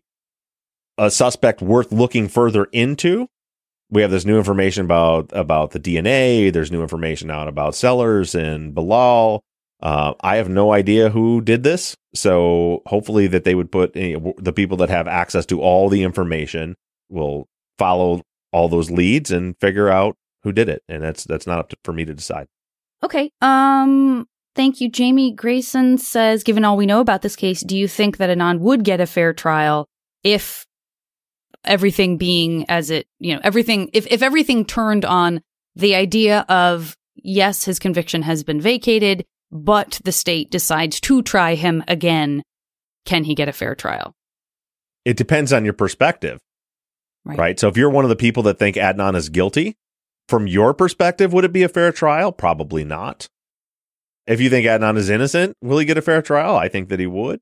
S3: a suspect worth looking further into. We have this new information about about the D N A. There's new information out about Sellers and Bilal. Uh, I have no idea who did this, so hopefully that they would put you know, the people that have access to all the information will follow all those leads and figure out who did it. And that's that's not up to, for me to decide.
S4: Okay. Um. Thank you. Jamie Grayson says, given all we know about this case, do you think that Adnan would get a fair trial if everything being as it, you know, everything, if, if everything turned on the idea of, yes, his conviction has been vacated, but the state decides to try him again, can he get a fair trial?
S3: It depends on your perspective, right? right? So if you're one of the people that think Adnan is guilty, from your perspective, would it be a fair trial? Probably not. If you think Adnan is innocent, will he get a fair trial? I think that he would.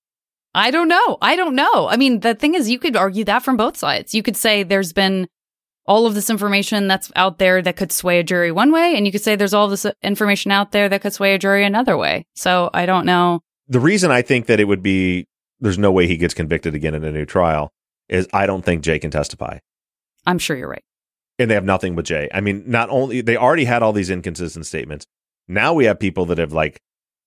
S4: I don't know. I don't know. I mean, the thing is, you could argue that from both sides. You could say there's been all of this information that's out there that could sway a jury one way, and you could say there's all this information out there that could sway a jury another way. So I don't know.
S3: The reason I think that it would be, there's no way he gets convicted again in a new trial, is I don't think Jay can testify.
S4: I'm sure you're right.
S3: And they have nothing but Jay. I mean, not only, they already had all these inconsistent statements. Now we have people that have like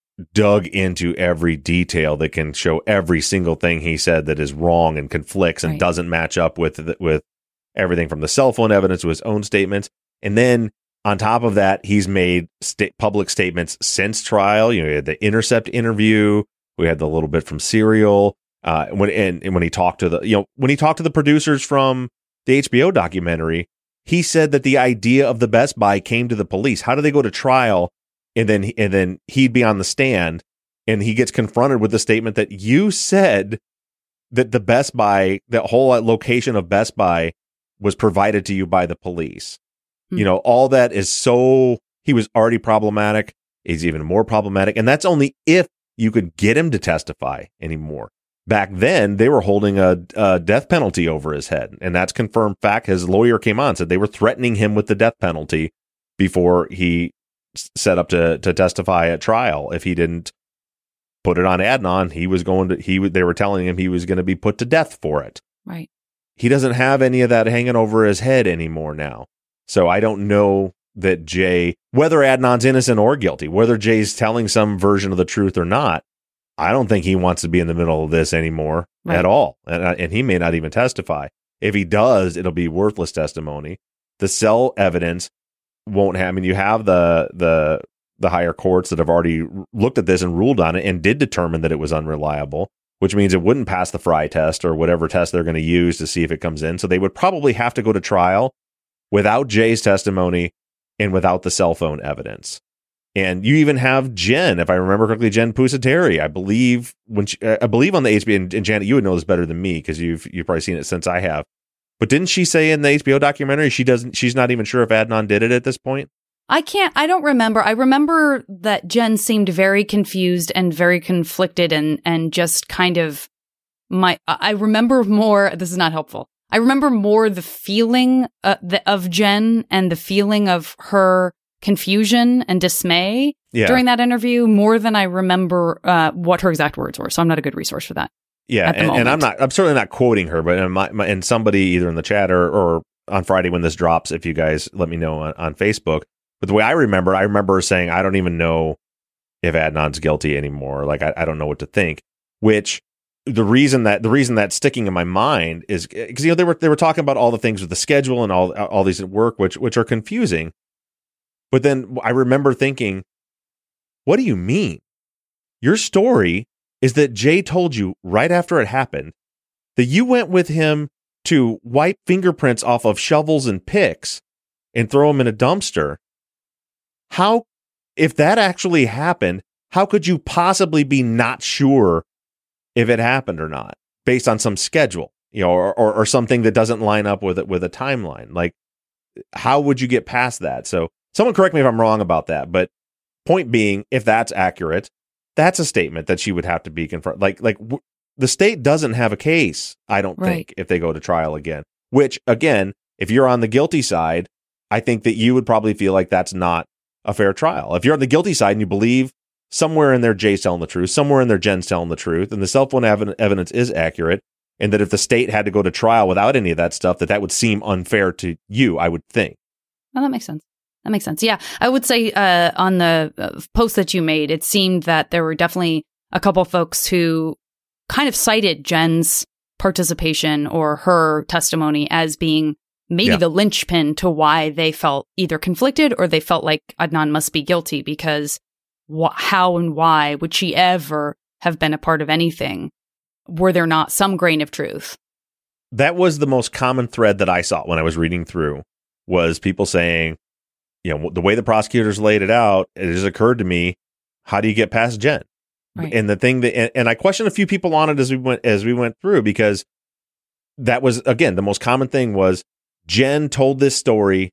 S3: dug into every detail that can show every single thing he said that is wrong and conflicts and
S4: right.
S3: doesn't match up with with everything from the cell phone evidence to his own statements. And then on top of that, he's made sta- public statements since trial. You know, we had the Intercept interview. We had the little bit from Serial. Uh, when and, and when he talked to the, you know, when he talked to the producers from the H B O documentary, he said that the idea of the Best Buy came to the police. How do they go to trial? And then, and then he'd be on the stand and he gets confronted with the statement that you said that the Best Buy, the whole location of Best Buy was provided to you by the police. Mm-hmm. You know, all that is so, he was already problematic. He's even more problematic. And that's only if you could get him to testify anymore. Back then, they were holding a, a death penalty over his head. And that's confirmed fact. His lawyer came on and said they were threatening him with the death penalty before he set up to to testify at trial. If he didn't put it on Adnan, he was going to he they were telling him he was going to be put to death for it.
S4: Right.
S3: He doesn't have any of that hanging over his head anymore now. So I don't know that Jay, whether Adnan's innocent or guilty, whether Jay's telling some version of the truth or not, I don't think he wants to be in the middle of this anymore right. at all. And and he may not even testify. If he does, it'll be worthless testimony. The cell evidence won't have, I mean, you have the the the higher courts that have already looked at this and ruled on it and did determine that it was unreliable, which means it wouldn't pass the Fry test or whatever test they're going to use to see if it comes in. So they would probably have to go to trial without Jay's testimony and without the cell phone evidence. And you even have Jen, if I remember correctly, Jen Pusateri, I believe when she, I believe on the H B O, and, and Janet, you would know this better than me because you've you've probably seen it since I have. But didn't she say in the H B O documentary she doesn't she's not even sure if Adnan did it at this point?
S4: I can't I don't remember. I remember that Jen seemed very confused and very conflicted and and just kind of my I remember more this is not helpful. I remember more the feeling uh, the, of Jen and the feeling of her confusion and dismay yeah. during that interview more than I remember uh, what her exact words were. So I'm not a good resource for that.
S3: Yeah, and, and I'm not. I'm certainly not quoting her, but my, my, and somebody either in the chat or, or on Friday when this drops, if you guys let me know on, on Facebook. But the way I remember, I remember her saying, "I don't even know if Adnan's guilty anymore. Like I, I don't know what to think." Which the reason that the reason that's sticking in my mind is because you know they were they were talking about all the things with the schedule and all all these at work, which which are confusing. But then I remember thinking, "What do you mean? Your story is that Jay told you right after it happened that you went with him to wipe fingerprints off of shovels and picks and throw them in a dumpster. How, if that actually happened, how could you possibly be not sure if it happened or not based on some schedule, you know, or, or, or something that doesn't line up with it with a timeline? Like, how would you get past that?" So someone correct me if I'm wrong about that, but point being, if that's accurate, that's a statement that she would have to be confronted. Like, like w- the state doesn't have a case, I don't
S4: right.
S3: think, if they go to trial again. Which, again, if you're on the guilty side, I think that you would probably feel like that's not a fair trial. If you're on the guilty side and you believe somewhere in there Jay's telling the truth, somewhere in there Jen's telling the truth, and the cell phone ev- evidence is accurate, and that if the state had to go to trial without any of that stuff, that that would seem unfair to you, I would think.
S4: Well, that makes sense. That makes sense. Yeah, I would say uh, on the uh, post that you made, it seemed that there were definitely a couple folks who kind of cited Jen's participation or her testimony as being maybe
S3: Yeah.
S4: the linchpin to why they felt either conflicted or they felt like Adnan must be guilty, because wh- how and why would she ever have been a part of anything were there not some grain of truth?
S3: That was the most common thread that I saw when I was reading through, was people saying, you know, the way the prosecutors laid it out, it just occurred to me, how do you get past Jen?
S4: Right.
S3: And the thing that, and, and I questioned a few people on it as we went, as we went through, because that was, again, the most common thing was Jen told this story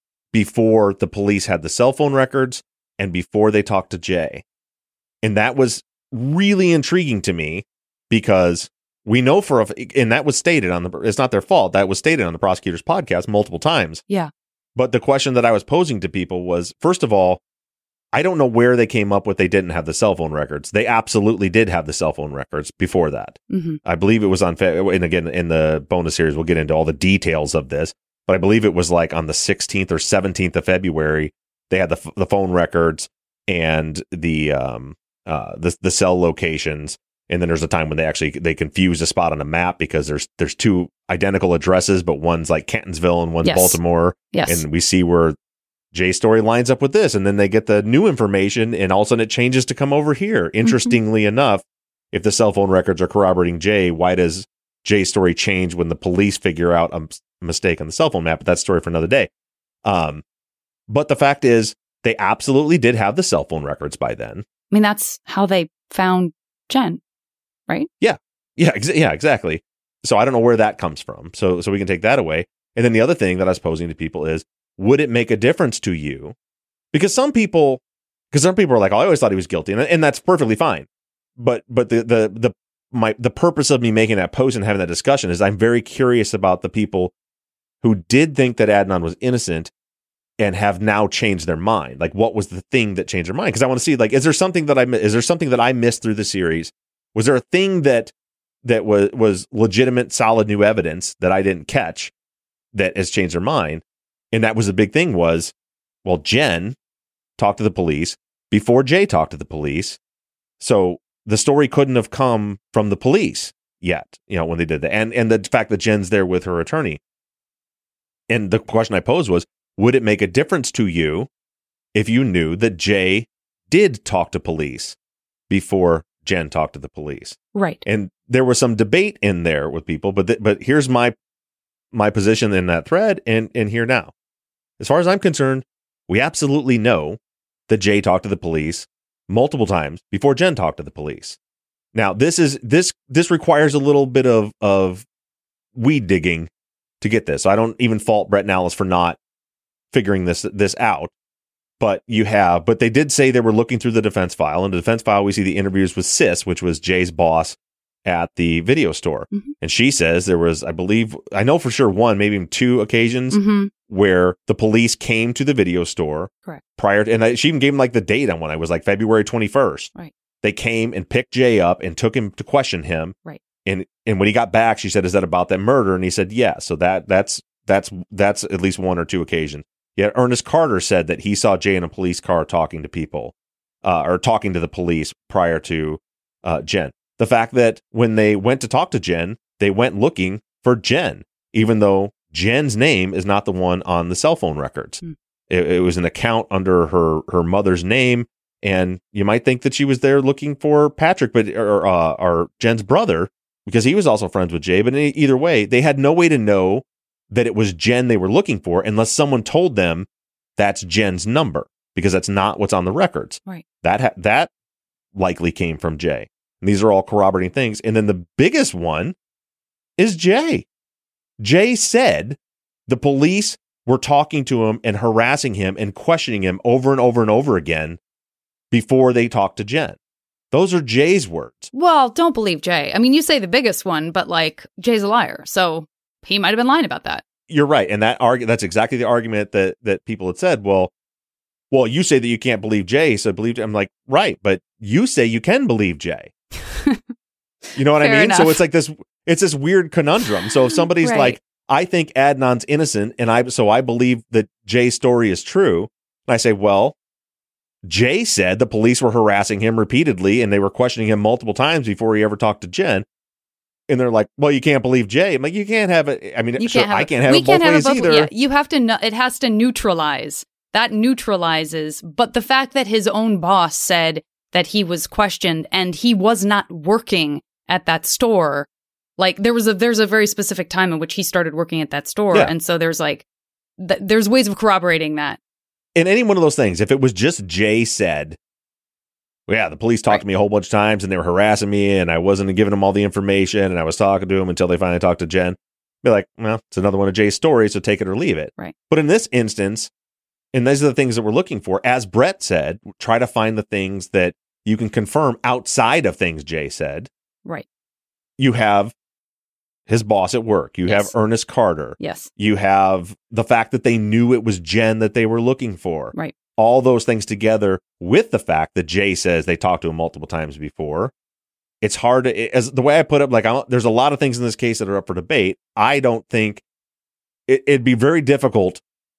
S3: before the police had the cell phone records and before they talked to Jay. And that was really intriguing to me, because we know for a, and that was stated on the, it's not their fault, that was stated on the prosecutor's podcast multiple times.
S4: Yeah.
S3: But the question that I was posing to people was, first of all, I don't know where they came up with they didn't have the cell phone records. They absolutely did have the cell phone records before that.
S4: Mm-hmm.
S3: I believe it was on, and again, in the bonus series, we'll get into all the details of this, but I believe it was like on the sixteenth or seventeenth of February, they had the the phone records and the um uh the the cell locations. And then there's a time when they actually, they confused a spot on a map because there's there's two identical addresses, but one's like Cantonsville and one's
S4: Yes.
S3: Baltimore.
S4: Yes.
S3: And we see where Jay's story lines up with this, and then they get the new information, and all of a sudden it changes to come over here. Interestingly enough, if the cell phone records are corroborating Jay, why does Jay's story change when the police figure out a mistake on the cell phone map? But that's a story for another day. Um, but the fact is, they absolutely did have the cell phone records by then.
S4: I mean, that's how they found Jen, right?
S3: Yeah, yeah, ex- yeah, exactly. So I don't know where that comes from. So, so we can take that away. And then the other thing that I was posing to people is, would it make a difference to you? Because some people, because some people are like, oh, I always thought he was guilty, and, and that's perfectly fine. But but the the the my the purpose of me making that post and having that discussion is I'm very curious about the people who did think that Adnan was innocent and have now changed their mind. Like, what was the thing that changed their mind? Because I want to see, like, is there something that I mi- is there something that I missed through the series? Was there a thing that that was was legitimate, solid new evidence that I didn't catch that has changed their mind? And that was the big thing was, well, Jen talked to the police before Jay talked to the police. So the story couldn't have come from the police yet, you know, when they did that. And, and the fact that Jen's there with her attorney. And the question I posed was, would it make a difference to you if you knew that Jay did talk to police before Jen talked to the police?
S4: Right.
S3: And there was some debate in there with people, but th- but here's my my position in that thread and, and here now. As far as I'm concerned, we absolutely know that Jay talked to the police multiple times before Jen talked to the police. Now, this is this this requires a little bit of of weed digging to get this. So I don't even fault Brett and Alice for not figuring this this out. But you have, but they did say they were looking through the defense file. In the defense file, we see the interviews with Sis, which was Jay's boss at the video store.
S4: Mm-hmm.
S3: And she says there was, I believe, I know for sure one, maybe even two occasions
S4: Mm-hmm.
S3: where the police came to the video store.
S4: Correct.
S3: Prior to, and I, she even gave him like the date on when I was like February twenty-first.
S4: Right.
S3: They came and picked Jay up and took him to question him.
S4: Right.
S3: And and when he got back, she said, "Is that about that murder?" And he said, "Yeah." So that that's that's that's at least one or two occasions. Yet Ernest Carter said that he saw Jay in a police car talking to people, uh, or talking to the police prior to uh, Jen. The fact that when they went to talk to Jen, they went looking for Jen, even though Jen's name is not the one on the cell phone records.
S4: Mm.
S3: It, it was an account under her her mother's name, and you might think that she was there looking for Patrick, but or uh, or Jen's brother, because he was also friends with Jay. But in either way, they had no way to know that it was Jen they were looking for unless someone told them that's Jen's number, because that's not what's on the records.
S4: Right.
S3: That ha- that likely came from Jay. And these are all corroborating things. And then the biggest one is Jay. Jay said the police were talking to him and harassing him and questioning him over and over and over again before they talked to Jen. Those are Jay's words.
S4: Well, don't believe Jay. I mean, you say the biggest one, but like Jay's a liar. So he might have been lying about that.
S3: You're right. And that argu- that's exactly the argument that, that people had said. Well, well, you say that you can't believe Jay, so believe. I'm like, right, but you say you can believe Jay. You know what
S4: Fair
S3: I mean?
S4: enough.
S3: So it's like this. It's this weird conundrum. So if somebody's
S4: Right.
S3: like, I think Adnan's innocent, and I so I believe that Jay's story is true, and I say, well, Jay said the police were harassing him repeatedly, and they were questioning him multiple times before he ever talked to Jen. And they're like, well, you can't believe Jay. I'm like, you can't have it. I mean,
S4: You
S3: sure,
S4: can't have
S3: I
S4: it.
S3: can't have
S4: we
S3: it both
S4: can't have
S3: ways
S4: it both,
S3: either.
S4: Yeah, you have to. No, it has to neutralize. That neutralizes. But the fact that his own boss said that he was questioned and he was not working at that store, like there was a there's a very specific time in which he started working at that store,
S3: Yeah.
S4: and so there's like th- there's ways of corroborating that.
S3: In any one of those things, if it was just Jay said, well, yeah, the police talked
S4: Right.
S3: to me a whole bunch of times and they were harassing me and I wasn't giving them all the information and I was talking to them until they finally talked to Jen, be like, well, it's another one of Jay's stories, so take it or leave it.
S4: Right.
S3: But in this instance, and these are the things that we're looking for, as Brett said, try to find the things that you can confirm outside of things Jay said.
S4: Right.
S3: You have his boss at work. You
S4: Yes.
S3: have Ernest Carter.
S4: Yes.
S3: You have the fact that they knew it was Jen that they were looking for.
S4: Right.
S3: All those things together with the fact that Jay says they talked to him multiple times before. It's hard to, as the way I put it, like I'm, there's a lot of things in this case that are up for debate. I don't think it, it'd be very difficult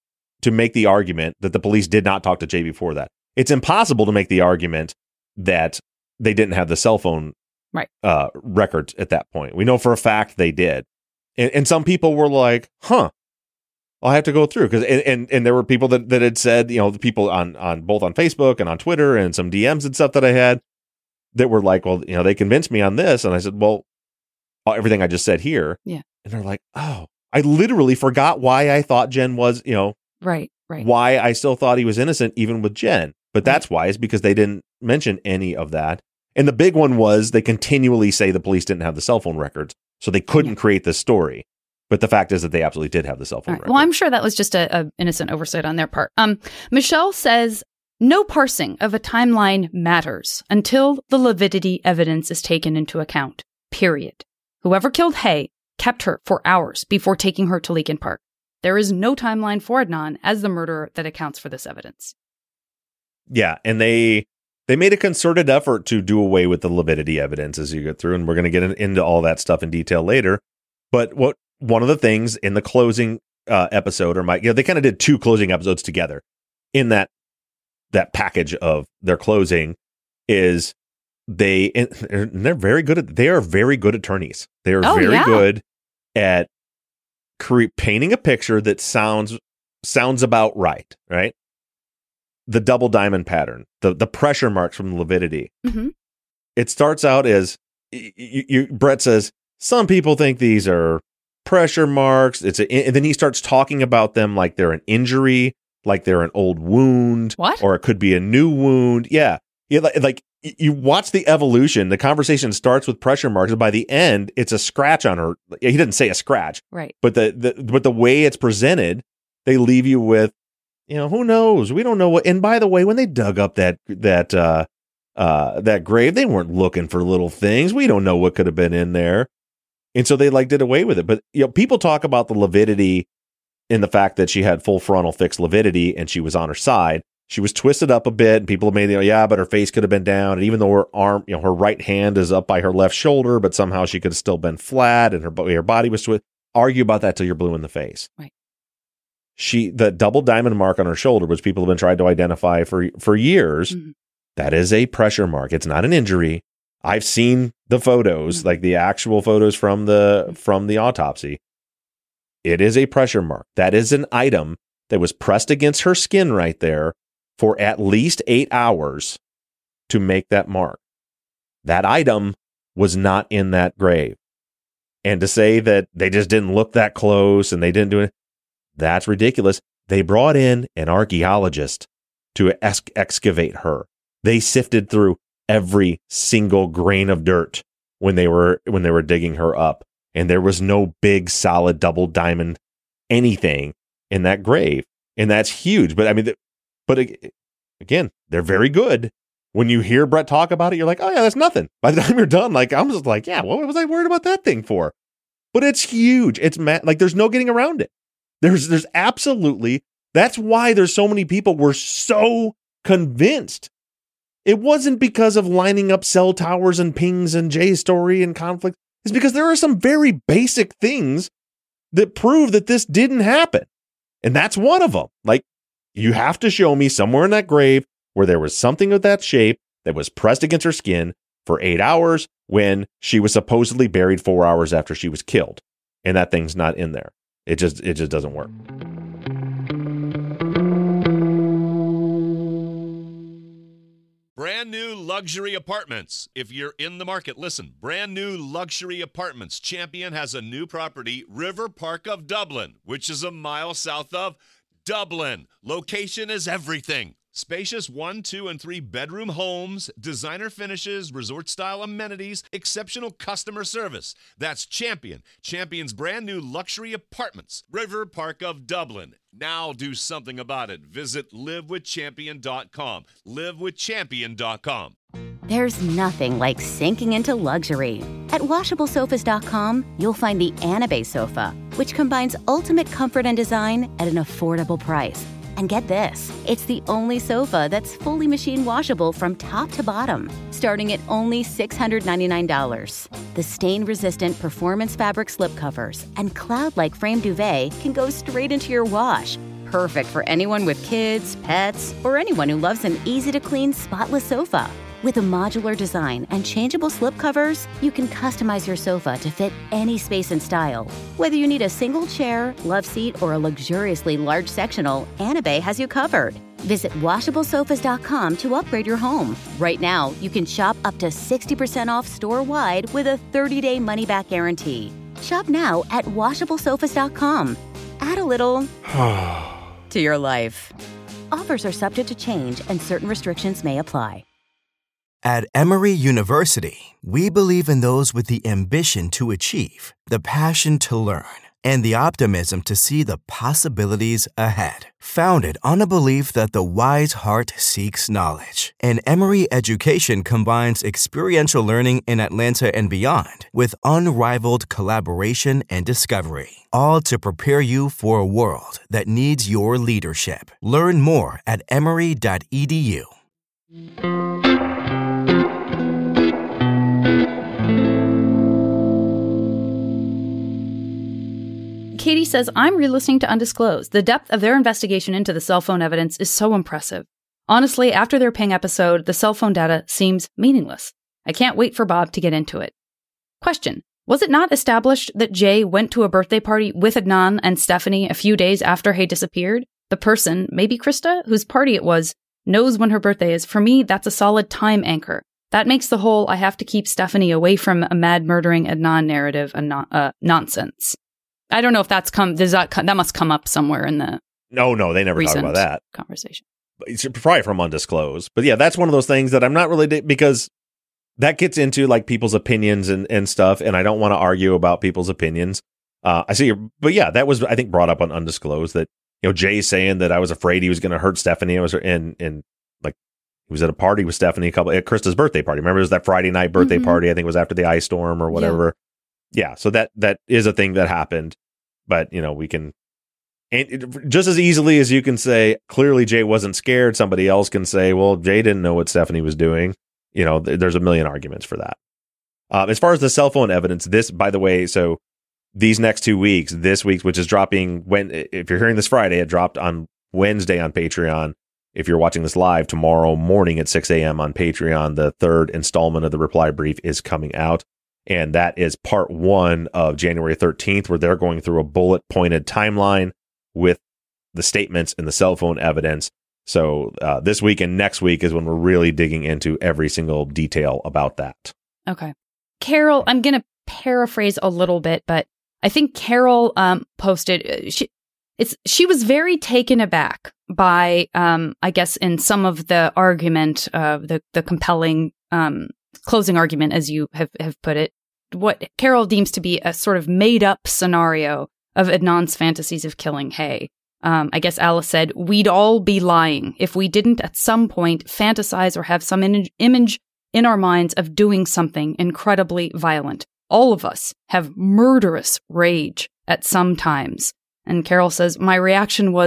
S3: to make the argument that the police did not talk to Jay before that. It's impossible to make the argument that they didn't have the cell phone
S4: Right.
S3: uh, records at that point. We know for a fact they did. And, and some people were like, huh, I'll have to go through. Because and, and, and there were people that, that had said, you know, the people on, on both on Facebook and on Twitter and some D Ms and stuff that I had that were like, well, you know, they convinced me on this. And I said, well, everything I just said here.
S4: Yeah.
S3: And they're like, oh, I literally forgot why I thought Jen was, you know,
S4: Right. Right.
S3: why I still thought he was innocent even with Jen. But that's why, is because they didn't mention any of that. And the big one was they continually say the police didn't have the cell phone records, so they couldn't
S4: Yeah.
S3: create this story. But the fact is that they absolutely did have the cell phone
S4: All right.
S3: records.
S4: Well, I'm sure that was just a, a innocent oversight on their part. Um, Michelle says no parsing of a timeline matters until the lividity evidence is taken into account. Period. Whoever killed Hay kept her for hours before taking her to Leakin Park. There is no timeline for Adnan as the murderer that accounts for this evidence.
S3: Yeah, and they they made a concerted effort to do away with the lividity evidence as you get through, and we're going to get in, into all that stuff in detail later. But what one of the things in the closing uh, episode, or my, you know, they kind of did two closing episodes together in that that package of their closing, is they and they're, and they're very good at they are very good attorneys. They are
S4: Oh,
S3: very
S4: yeah.
S3: good at cre- painting a picture that sounds sounds about right, right? The double diamond pattern, the the pressure marks from the lividity.
S4: Mm-hmm.
S3: It starts out as you, you, Brett says, some people think these are pressure marks. It's a, and then he starts talking about them like they're an injury, like they're an old wound,
S4: What?
S3: or it could be a new wound. Yeah, yeah, like, like you watch the evolution. The conversation starts with pressure marks, and by the end, it's a scratch on her. He didn't say a scratch,
S4: Right.
S3: but the, the but the way it's presented, they leave you with, you know, who knows? We don't know what. And by the way, when they dug up that that uh, uh, that grave, they weren't looking for little things. We don't know what could have been in there, and so they like did away with it. But you know, people talk about the lividity in the fact that she had full frontal fixed lividity and she was on her side. She was twisted up a bit, and people have made, you know, yeah, but her face could have been down, and even though her arm, you know, her right hand is up by her left shoulder, but somehow she could have still been flat, and her her body was twisted. Argue about that till you're blue in the face.
S4: Right.
S3: She, the double diamond mark on her shoulder, which people have been trying to identify for for years,
S4: Mhm.
S3: that is a pressure mark. It's not an injury. I've seen the photos,
S4: Mhm.
S3: like the actual photos from the from the autopsy. It is a pressure mark. That is an item that was pressed against her skin right there for at least eight hours to make that mark. That item was not in that grave. And to say that they just didn't look that close and they didn't do it, that's ridiculous. They brought in an archaeologist to ex- excavate her. They sifted through every single grain of dirt when they were when they were digging her up, and there was no big solid double diamond anything in that grave, and that's huge. But I mean, but again, they're very good. When you hear Brett talk about it, you're like, oh yeah, that's nothing. By the time you're done, like I'm just like, yeah, what was I worried about that thing for? But it's huge. It's ma- like there's no getting around it. There's there's absolutely That's why there's so many people were so convinced. It wasn't because of lining up cell towers and pings and Jay's story and conflict. It's because there are some very basic things that prove that this didn't happen. And that's one of them. Like, you have to show me somewhere in that grave where there was something of that shape that was pressed against her skin for eight hours when she was supposedly buried four hours after she was killed. And that thing's not in there. It just, it just doesn't work.
S1: Brand new luxury apartments. If you're in the market, listen. Brand new luxury apartments. Champion has a new property, River Park of Dublin, which is a mile south of Dublin. Location is everything. Spacious one, two, and three bedroom homes, designer finishes, resort-style amenities, exceptional customer service. That's Champion. Champion's brand new luxury apartments, River Park of Dublin. Now do something about it. Visit live with champion dot com. live with champion dot com.
S2: There's nothing like sinking into luxury. At washable sofas dot com, you'll find the Anabay sofa, which combines ultimate comfort and design at an affordable price. And get this, it's the only sofa that's fully machine washable from top to bottom, starting at only six hundred ninety-nine dollars. The stain-resistant performance fabric slipcovers and cloud-like frame duvet can go straight into your wash. Perfect for anyone with kids, pets, or anyone who loves an easy-to-clean, spotless sofa. With a modular design and changeable slipcovers, you can customize your sofa to fit any space and style. Whether you need a single chair, love seat, or a luxuriously large sectional, Anabay has you covered. Visit washable sofas dot com to upgrade your home. Right now, you can shop up to sixty percent off store-wide with a thirty-day money-back guarantee. Shop now at washable sofas dot com. Add a little to your life. Offers are subject to change and certain restrictions may apply.
S5: At Emory University, we believe in those with the ambition to achieve, the passion to learn, and the optimism to see the possibilities ahead. Founded on a belief that the wise heart seeks knowledge, and Emory education combines experiential learning in Atlanta and beyond with unrivaled collaboration and discovery, all to prepare you for a world that needs your leadership. Learn more at emory dot e d u.
S4: Katie says, I'm re-listening to Undisclosed. The depth of their investigation into the cell phone evidence is so impressive. Honestly, after their Ping episode, the cell phone data seems meaningless. I can't wait for Bob to get into it. Question. Was it not established that Jay went to a birthday party with Adnan and Stephanie a few days after Hay disappeared? The person, maybe Krista, whose party it was, knows when her birthday is. For me, that's a solid time anchor. That makes the whole I have to keep Stephanie away from a mad murdering Adnan narrative a no- uh, nonsense. I don't know if that's come. Does that come, that must come up somewhere in the
S3: no, no, they never talk about that
S4: conversation.
S3: It's probably from Undisclosed, but yeah, that's one of those things that I'm not really because that gets into like people's opinions and, and stuff, and I don't want to argue about people's opinions. Uh, I see, your, but yeah, that was I think brought up on Undisclosed that you know Jay saying that I was afraid he was going to hurt Stephanie. I was and and like he was at a party with Stephanie a couple at Krista's birthday party. Remember, it was that Friday night birthday mm-hmm. party. I think it was after the ice storm or whatever. Yeah. yeah, so that that is a thing that happened. But, you know, we can, and it, just as easily as you can say, clearly Jay wasn't scared, somebody else can say, well, Jay didn't know what Stephanie was doing. You know, th- there's a million arguments for that. Uh, as far as the cell phone evidence, this, by the way, so these next two weeks, this week, which is dropping, when if you're hearing this Friday, it dropped on Wednesday on Patreon. If you're watching this live, tomorrow morning at six a.m. on Patreon, the third installment of the reply brief is coming out. And that is part one of January thirteenth, where they're going through a bullet-pointed timeline with the statements and the cell phone evidence. So uh, this week and next week is when we're really digging into every single detail about that.
S4: Okay. Carol, I'm going to paraphrase a little bit, but I think Carol um, posted, she, it's she was very taken aback by, um, I guess, in some of the argument, uh, the, the compelling um closing argument, as you have, have put it, what Carol deems to be a sort of made-up scenario of Adnan's fantasies of killing Hay. Um, I guess Alice said, we'd all be lying if we didn't at some point fantasize or have some in- image in our minds of doing something incredibly violent. All of us have murderous rage at some times. And Carol says, my reaction was,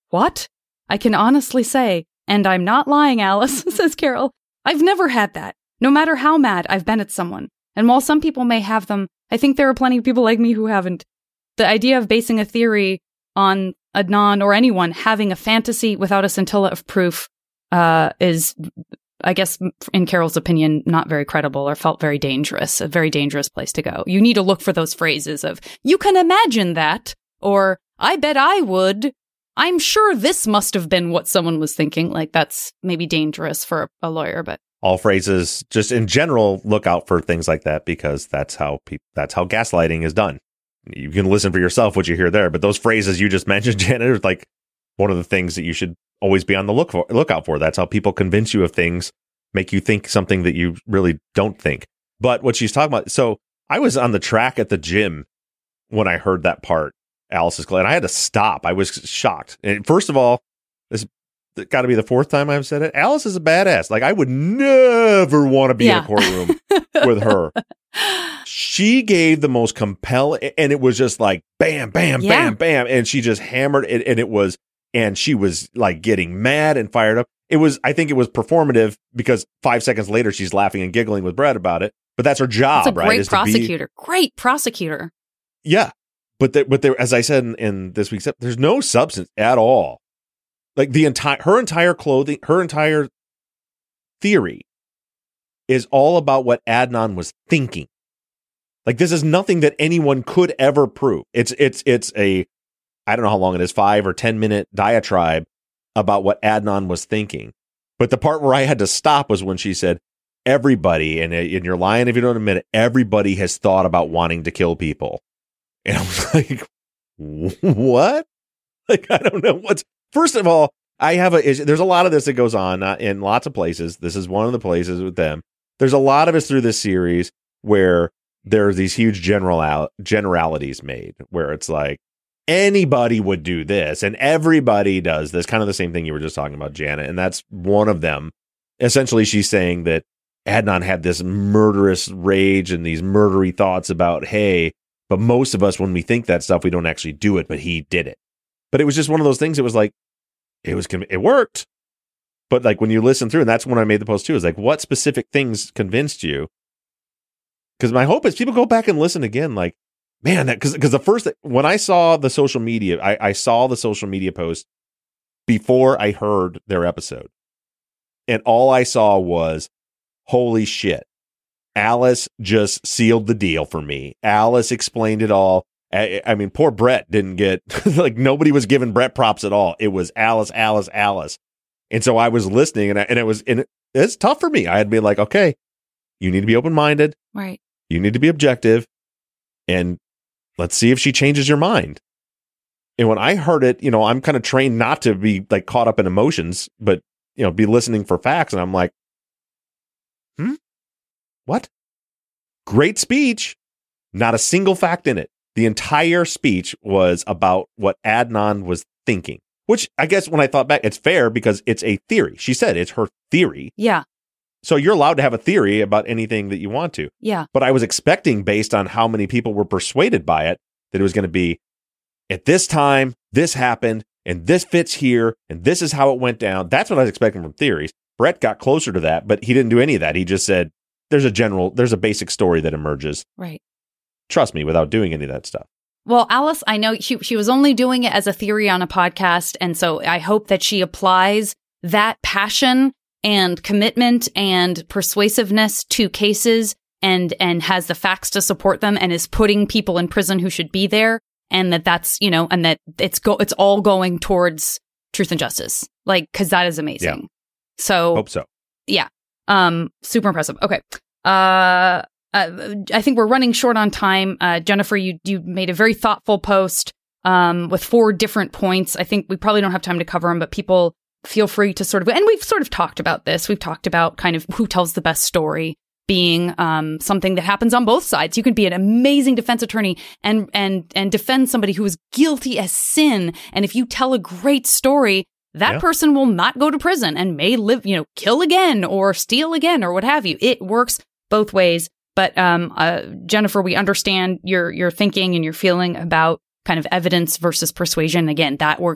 S4: What? I can honestly say, and I'm not lying, Alice, says Carol, I've never had that, no matter how mad I've been at someone. And while some people may have them, I think there are plenty of people like me who haven't. The idea of basing a theory on Adnan or anyone having a fantasy without a scintilla of proof uh, is, I guess, in Carol's opinion, not very credible or felt very dangerous, a very dangerous place to go. You need to look for those phrases of, you can imagine that, or I bet I would. I'm sure this must have been what someone was thinking. Like, that's maybe dangerous for a lawyer, but.
S3: All phrases, just in general, look out for things like that, because that's how people, that's how gaslighting is done. You can listen for yourself what you hear there, but those phrases you just mentioned, Janet, are like one of the things that you should always be on the look for, lookout for. That's how people convince you of things, make you think something that you really don't think. But what she's talking about, so I was on the track at the gym when I heard that part, Alice's claim, and I had to stop. I was shocked. And first of all, this got to be the fourth time I've said it. Alice is a badass. Like, I would never want to be yeah. in a courtroom with her. She gave the most compelling, and it was just like bam, bam, yeah. bam, bam, and she just hammered it, and it was, and she was like getting mad and fired up. It was, I think it was performative, because five seconds later she's laughing and giggling with Brett about it. But that's her job,
S4: that's a
S3: right?
S4: Great prosecutor, be, great prosecutor.
S3: Yeah, but there, but there, as I said in, in this week's episode, there's no substance at all. Like the entire, her entire clothing, her entire theory is all about what Adnan was thinking. Like, this is nothing that anyone could ever prove. It's it's it's a, I don't know how long it is, five or ten minute diatribe about what Adnan was thinking. But the part where I had to stop was when she said, everybody, and, and you're lying if you don't admit it, everybody has thought about wanting to kill people. And I was like, what? Like, I don't know what's, first of all, I have a issue. There's a lot of this that goes on uh, in lots of places. This is one of the places with them. There's a lot of us through this series where there are these huge general generalities made, where it's like anybody would do this and everybody does this, kind of the same thing you were just talking about, Janet. And that's one of them. Essentially, she's saying that Adnan had this murderous rage and these murdery thoughts about, hey, but most of us, when we think that stuff, we don't actually do it, but he did it. But it was just one of those things. It was like, it was, it worked. But like when you listen through, and that's when I made the post too, is like, what specific things convinced you? Because my hope is people go back and listen again. Like, man, that because because the first when I saw the social media, I, I saw the social media post before I heard their episode, and all I saw was, holy shit, Alice just sealed the deal for me. Alice explained it all. I, I mean, poor Brett didn't get like nobody was giving Brett props at all. It was Alice, Alice, Alice, and so I was listening, and I, and it was and it, it's tough for me. I had to be like, okay, you need to be open minded,
S4: right?
S3: You need to be objective, and let's see if she changes your mind. And when I heard it, you know, I'm kind of trained not to be like caught up in emotions, but, you know, be listening for facts. And I'm like, hmm, what? Great speech. Not a single fact in it. The entire speech was about what Adnan was thinking, which I guess when I thought back, it's fair because it's a theory. She said it's her theory.
S4: Yeah.
S3: So you're allowed to have a theory about anything that you want to.
S4: Yeah.
S3: But I was expecting, based on how many people were persuaded by it, that it was going to be, at this time, this happened, and this fits here, and this is how it went down. That's what I was expecting from theories. Brett got closer to that, but he didn't do any of that. He just said, there's a general, there's a basic story that emerges.
S4: Right.
S3: Trust me, without doing any of that stuff.
S4: Well, Alice, I know she she was only doing it as a theory on a podcast, and so I hope that she applies that passion and commitment and persuasiveness to cases and and has the facts to support them and is putting people in prison who should be there, and that that's, you know, and that it's go it's all going towards truth and justice, like, because that is amazing.
S3: Yeah.
S4: So
S3: hope so.
S4: Yeah. Um, super impressive. Okay. Uh, uh, I think we're running short on time. Uh, Jennifer, you you made a very thoughtful post um with four different points. I think we probably don't have time to cover them, but people feel free to sort of, and we've sort of talked about this. We've talked about kind of who tells the best story being um, something that happens on both sides. You can be an amazing defense attorney and and and defend somebody who is guilty as sin. And if you tell a great story, that yeah. person will not go to prison and may live, you know, kill again or steal again or what have you. It works both ways. But um, uh, Jennifer, we understand your your thinking and your feeling about kind of evidence versus persuasion. Again, that works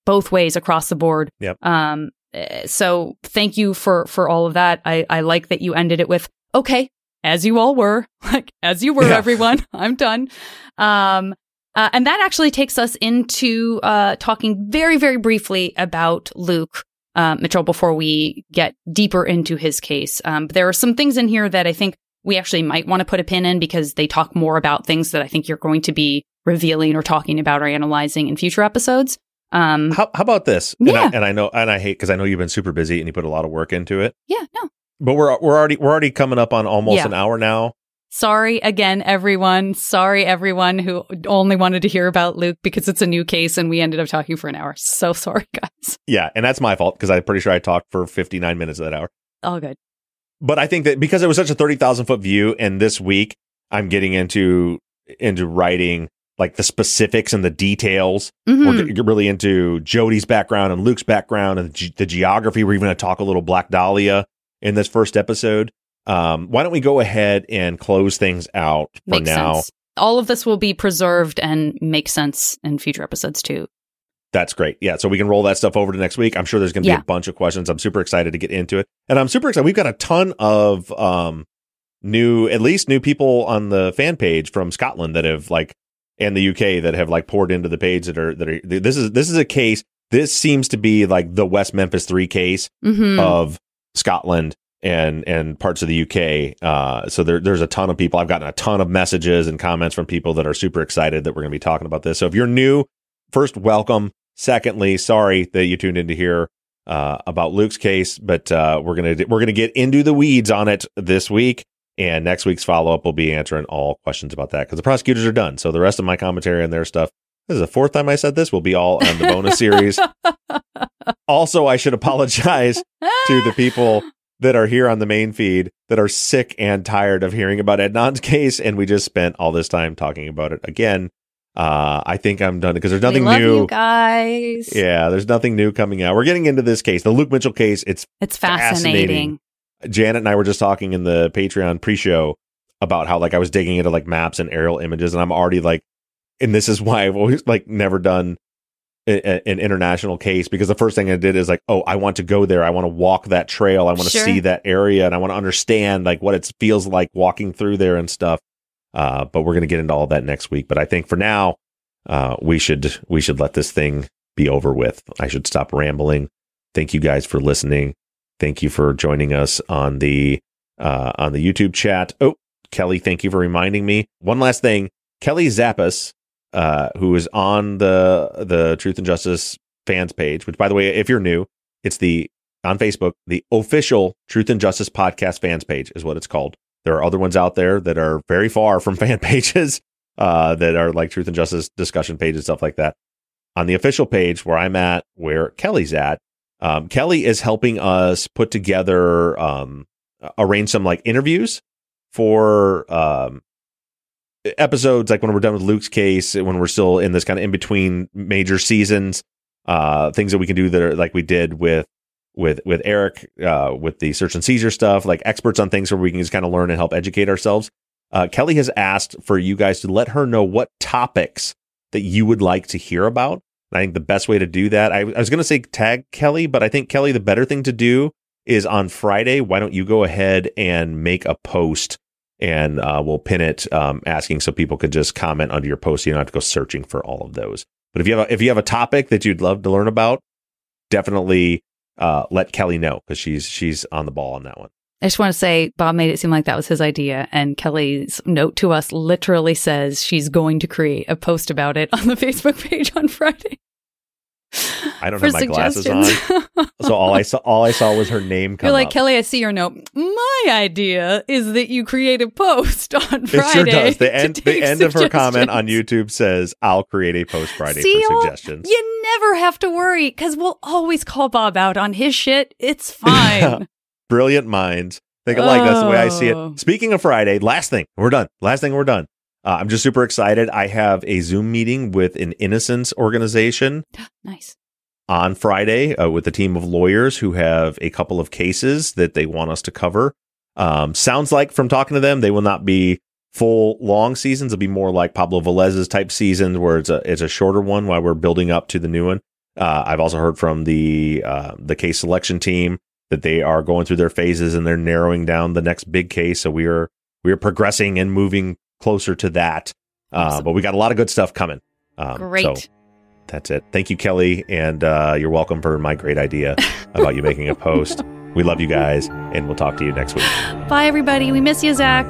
S4: both ways across the board.
S3: Yep.
S4: Um, so thank you for, for all of that. I, I like that you ended it with, okay, as you all were, like, as you were, yeah. everyone, I'm done. Um, uh, and that actually takes us into uh, talking very, very briefly about Luke uh, Mitchell before we get deeper into his case. Um, but there are some things in here that I think we actually might want to put a pin in because they talk more about things that I think you're going to be revealing or talking about or analyzing in future episodes. Um,
S3: how, how about this?
S4: Yeah.
S3: And I, and I know, and I hate because I know you've been super busy and you put a lot of work into it.
S4: Yeah, no.
S3: But we're we're already we're already coming up on almost
S4: Yeah.
S3: an hour now.
S4: Sorry again, everyone. Sorry, everyone who only wanted to hear about Luke because it's a new case and we ended up talking for an hour. So sorry, guys.
S3: Yeah, and that's my fault because I'm pretty sure I talked for fifty-nine minutes of that hour.
S4: All good.
S3: But I think that because it was such a thirty thousand foot view, and this week I'm getting into into writing like the specifics and the details.
S4: Mhm.
S3: We're get, get really into Jody's background and Luke's background and the, ge- the geography. We're even going to talk a little Black Dahlia in this first episode. Um, why don't we go ahead and close things out for
S4: Makes
S3: now?
S4: sense. All of this will be preserved and make sense in future episodes too.
S3: That's great. Yeah. So we can roll that stuff over to next week. I'm sure there's going to
S4: Yeah.
S3: be a bunch of questions. I'm super excited to get into it. And I'm super excited. We've got a ton of um, new, at least new people on the fan page from Scotland that have like, and the U K that have like poured into the page that are, that are, this is, this is a case. This seems to be like the West Memphis three case
S4: Mm-hmm.
S3: of Scotland and, and parts of the U K. Uh, so there, there's a ton of people. I've gotten a ton of messages and comments from people that are super excited that we're going to be talking about this. So if you're new, first, welcome. Secondly, sorry that you tuned in to hear uh, about Luke's case, but uh, we're gonna we're gonna get into the weeds on it this week, and next week's follow up will be answering all questions about that because the prosecutors are done. So the rest of my commentary and their stuff. This is the fourth time I said this. Will be all on the bonus series. Also, I should apologize to the people that are here on the main feed that are sick and tired of hearing about Adnan's case, and we just spent all this time talking about it again. Uh, I think I'm done because there's nothing
S4: we love
S3: new.
S4: You guys.
S3: Yeah, there's nothing new coming out. We're getting into this case, the Luke Mitchell case. It's
S4: It's fascinating.
S3: fascinating. Janet and I were just talking in the Patreon pre-show about how like I was digging into like maps and aerial images, and I'm already like, and this is why I've always like never done a, a, an international case because the first thing I did is like, oh, I want to go there. I want to walk that trail. I want to
S4: Sure.
S3: see that area, and I want to understand like what it feels like walking through there and stuff. Uh, but we're going to get into all of that next week. But I think for now, uh, we should we should let this thing be over with. I should stop rambling. Thank you guys for listening. Thank you for joining us on the uh, on the YouTube chat. Oh, Kelly, thank you for reminding me. One last thing, Kelly Zappas, uh, who is on the the Truth and Justice fans page. Which, by the way, if you're new, it's the on Facebook the official Truth and Justice podcast fans page is what it's called. There are other ones out there that are very far from fan pages uh, that are like Truth and Justice discussion pages, stuff like that. On the official page where I'm at, where Kelly's at, um, Kelly is helping us put together, um, arrange some like interviews for um, episodes, like when we're done with Luke's case, when we're still in this kind of in between major seasons, uh, things that we can do that are like we did with with with Eric, uh, with the search and seizure stuff, like experts on things where we can just kind of learn and help educate ourselves. Uh, Kelly has asked for you guys to let her know what topics that you would like to hear about. And I think the best way to do that, I, I was going to say tag Kelly, but I think, Kelly, the better thing to do is on Friday, why don't you go ahead and make a post and uh, we'll pin it um, asking so people could just comment under your post. So you don't have to go searching for all of those. But if you have a, if you have a topic that you'd love to learn about, definitely Uh, let Kelly know because she's she's on the ball on that one.
S4: I just want to say Bob made it seem like that was his idea, and Kelly's note to us literally says she's going to create a post about it on the Facebook page on Friday.
S3: I don't
S4: For
S3: have my glasses on,
S4: suggestions.
S3: so all I saw all I saw was her name come
S4: You're like,
S3: up.
S4: Kelly, I see your note. My idea is that you create a post on Friday.
S3: It sure does. The
S4: to
S3: end the
S4: take
S3: end of her comment on
S4: suggestions.
S3: YouTube says, "I'll create a post Friday
S4: See,
S3: for
S4: y'all?
S3: suggestions."
S4: You never have to worry because we'll always call Bob out on his shit. It's fine.
S3: Brilliant minds think alike. That's the way I see
S4: Oh.
S3: it. Speaking of Friday, last thing we're done. Last thing we're done. Uh, I'm just super excited. I have a Zoom meeting with an innocence organization
S4: Nice.
S3: on Friday uh, with a team of lawyers who have a couple of cases that they want us to cover. Um, sounds like from talking to them, they will not be full long seasons. It'll be more like Pablo Velez's type seasons where it's a it's a shorter one while we're building up to the new one. Uh, I've also heard from the uh, the case selection team that they are going through their phases and they're narrowing down the next big case. So we are we are progressing and moving closer to that. Uh, awesome. But we got a lot of good stuff coming. Um,
S4: Great.
S3: So that's it. Thank you, Kelly, and uh, you're welcome for my great idea about you making a post. We love you guys, and we'll talk to you next week.
S4: Bye, everybody. We miss you, Zach.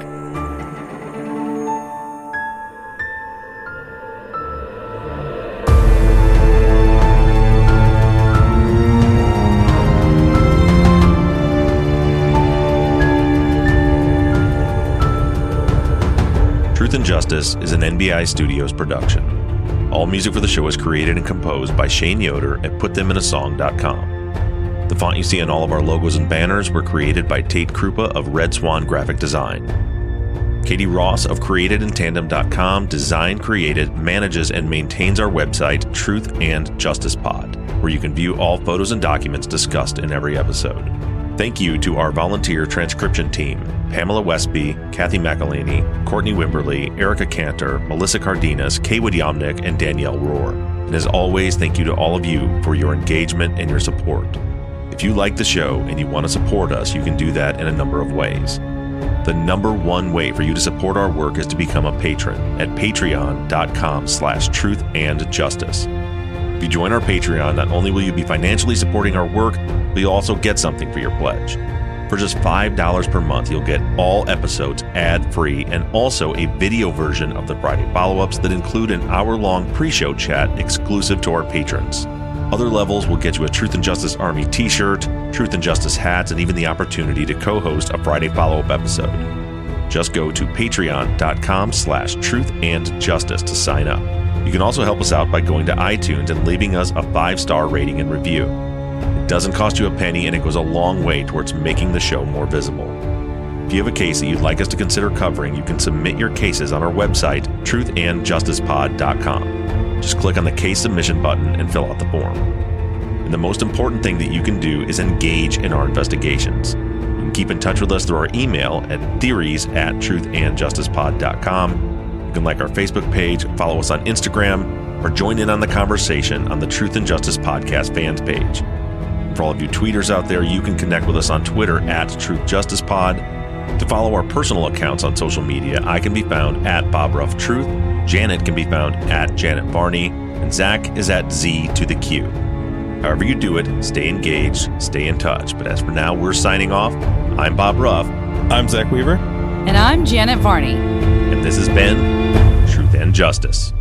S3: Truth and Justice is an N B I Studios production. All music for the show is created and composed by Shane Yoder at put them in a song dot com. The font you see on all of our logos and banners were created by Tate Krupa of Red Swan Graphic Design. Katie Ross of created in tandem dot com designed, created, manages, and maintains our website, Truth and Justice Pod, where you can view all photos and documents discussed in every episode. Thank you to our volunteer transcription team, Pamela Westby, Kathy McElhaney, Courtney Wimberly, Erica Cantor, Melissa Cardenas, Kaywood Yomnick, and Danielle Rohr. And as always, thank you to all of you for your engagement and your support. If you like the show and you want to support us, you can do that in a number of ways. The number one way for you to support our work is to become a patron at patreon.com slash truth and justice. If you join our Patreon, not only will you be financially supporting our work, but you'll also get something for your pledge. For just five dollars per month, you'll get all episodes ad-free and also a video version of the Friday follow-ups that include an hour-long pre-show chat exclusive to our patrons. Other levels will get you a Truth and Justice Army t-shirt, Truth and Justice hats, and even the opportunity to co-host a Friday follow-up episode. Just go to patreon.com slash truth and justice to sign up. You can also help us out by going to iTunes and leaving us a five-star rating and review. It doesn't cost you a penny, and it goes a long way towards making the show more visible. If you have a case that you'd like us to consider covering, you can submit your cases on our website, truth and justice pod dot com. Just click on the case submission button and fill out the form. And the most important thing that you can do is engage in our investigations. You can keep in touch with us through our email at theories at truth and justice pod dot com. You can like our Facebook page, follow us on Instagram, or join in on the conversation on the Truth and Justice Podcast fans page. For all of you tweeters out there, you can connect with us on Twitter at Truth Justice Pod. To follow our personal accounts on social media, I can be found at Bob Ruff Truth, Janet can be found at Janet Varney, and Zach is at Z to the Q. However you do it, stay engaged, stay in touch. But as for now, we're signing off. I'm Bob Ruff.
S6: I'm Zach Weaver.
S4: And I'm Janet Varney.
S3: And this has been Truth and Justice.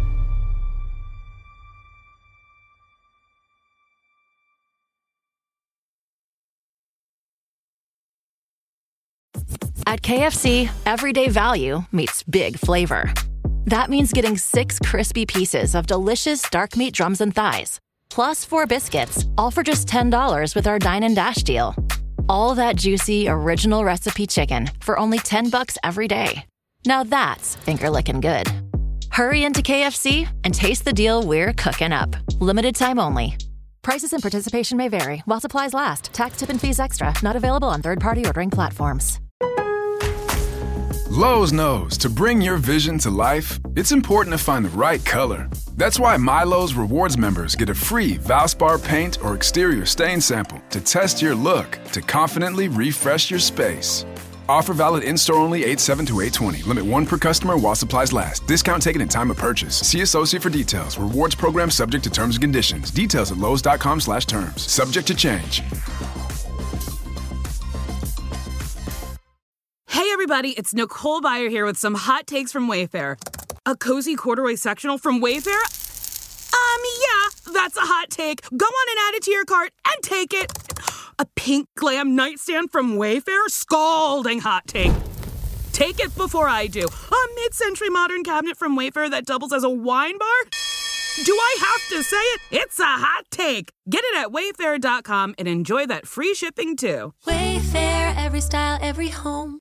S7: At K F C, everyday value meets big flavor. That means getting six crispy pieces of delicious dark meat drums and thighs, plus four biscuits, all for just ten dollars with our Dine and Dash deal. All that juicy, original recipe chicken for only ten bucks every day. Now that's finger-licking good. Hurry into K F C and taste the deal we're cooking up. Limited time only. Prices and participation may vary while supplies last. Tax, tip, and fees extra. Not available on third-party ordering platforms.
S8: Lowe's knows to bring your vision to life, it's important to find the right color. That's why MyLowe's Rewards members get a free Valspar paint or exterior stain sample to test your look to confidently refresh your space. Offer valid in-store only eight seven to eight twenty. Limit one per customer while supplies last. Discount taken in time of purchase. See associate for details. Rewards program subject to terms and conditions. Details at lowes.com slash terms. Subject to change.
S9: Hey everybody, it's Nicole Byer here with some hot takes from Wayfair. A cozy corduroy sectional from Wayfair? Um, yeah, that's a hot take. Go on and add it to your cart and take it. A pink glam nightstand from Wayfair? Scalding hot take. Take it before I do. A mid-century modern cabinet from Wayfair that doubles as a wine bar? Do I have to say it? It's a hot take. Get it at wayfair dot com and enjoy that free shipping too.
S10: Wayfair, every style, every home.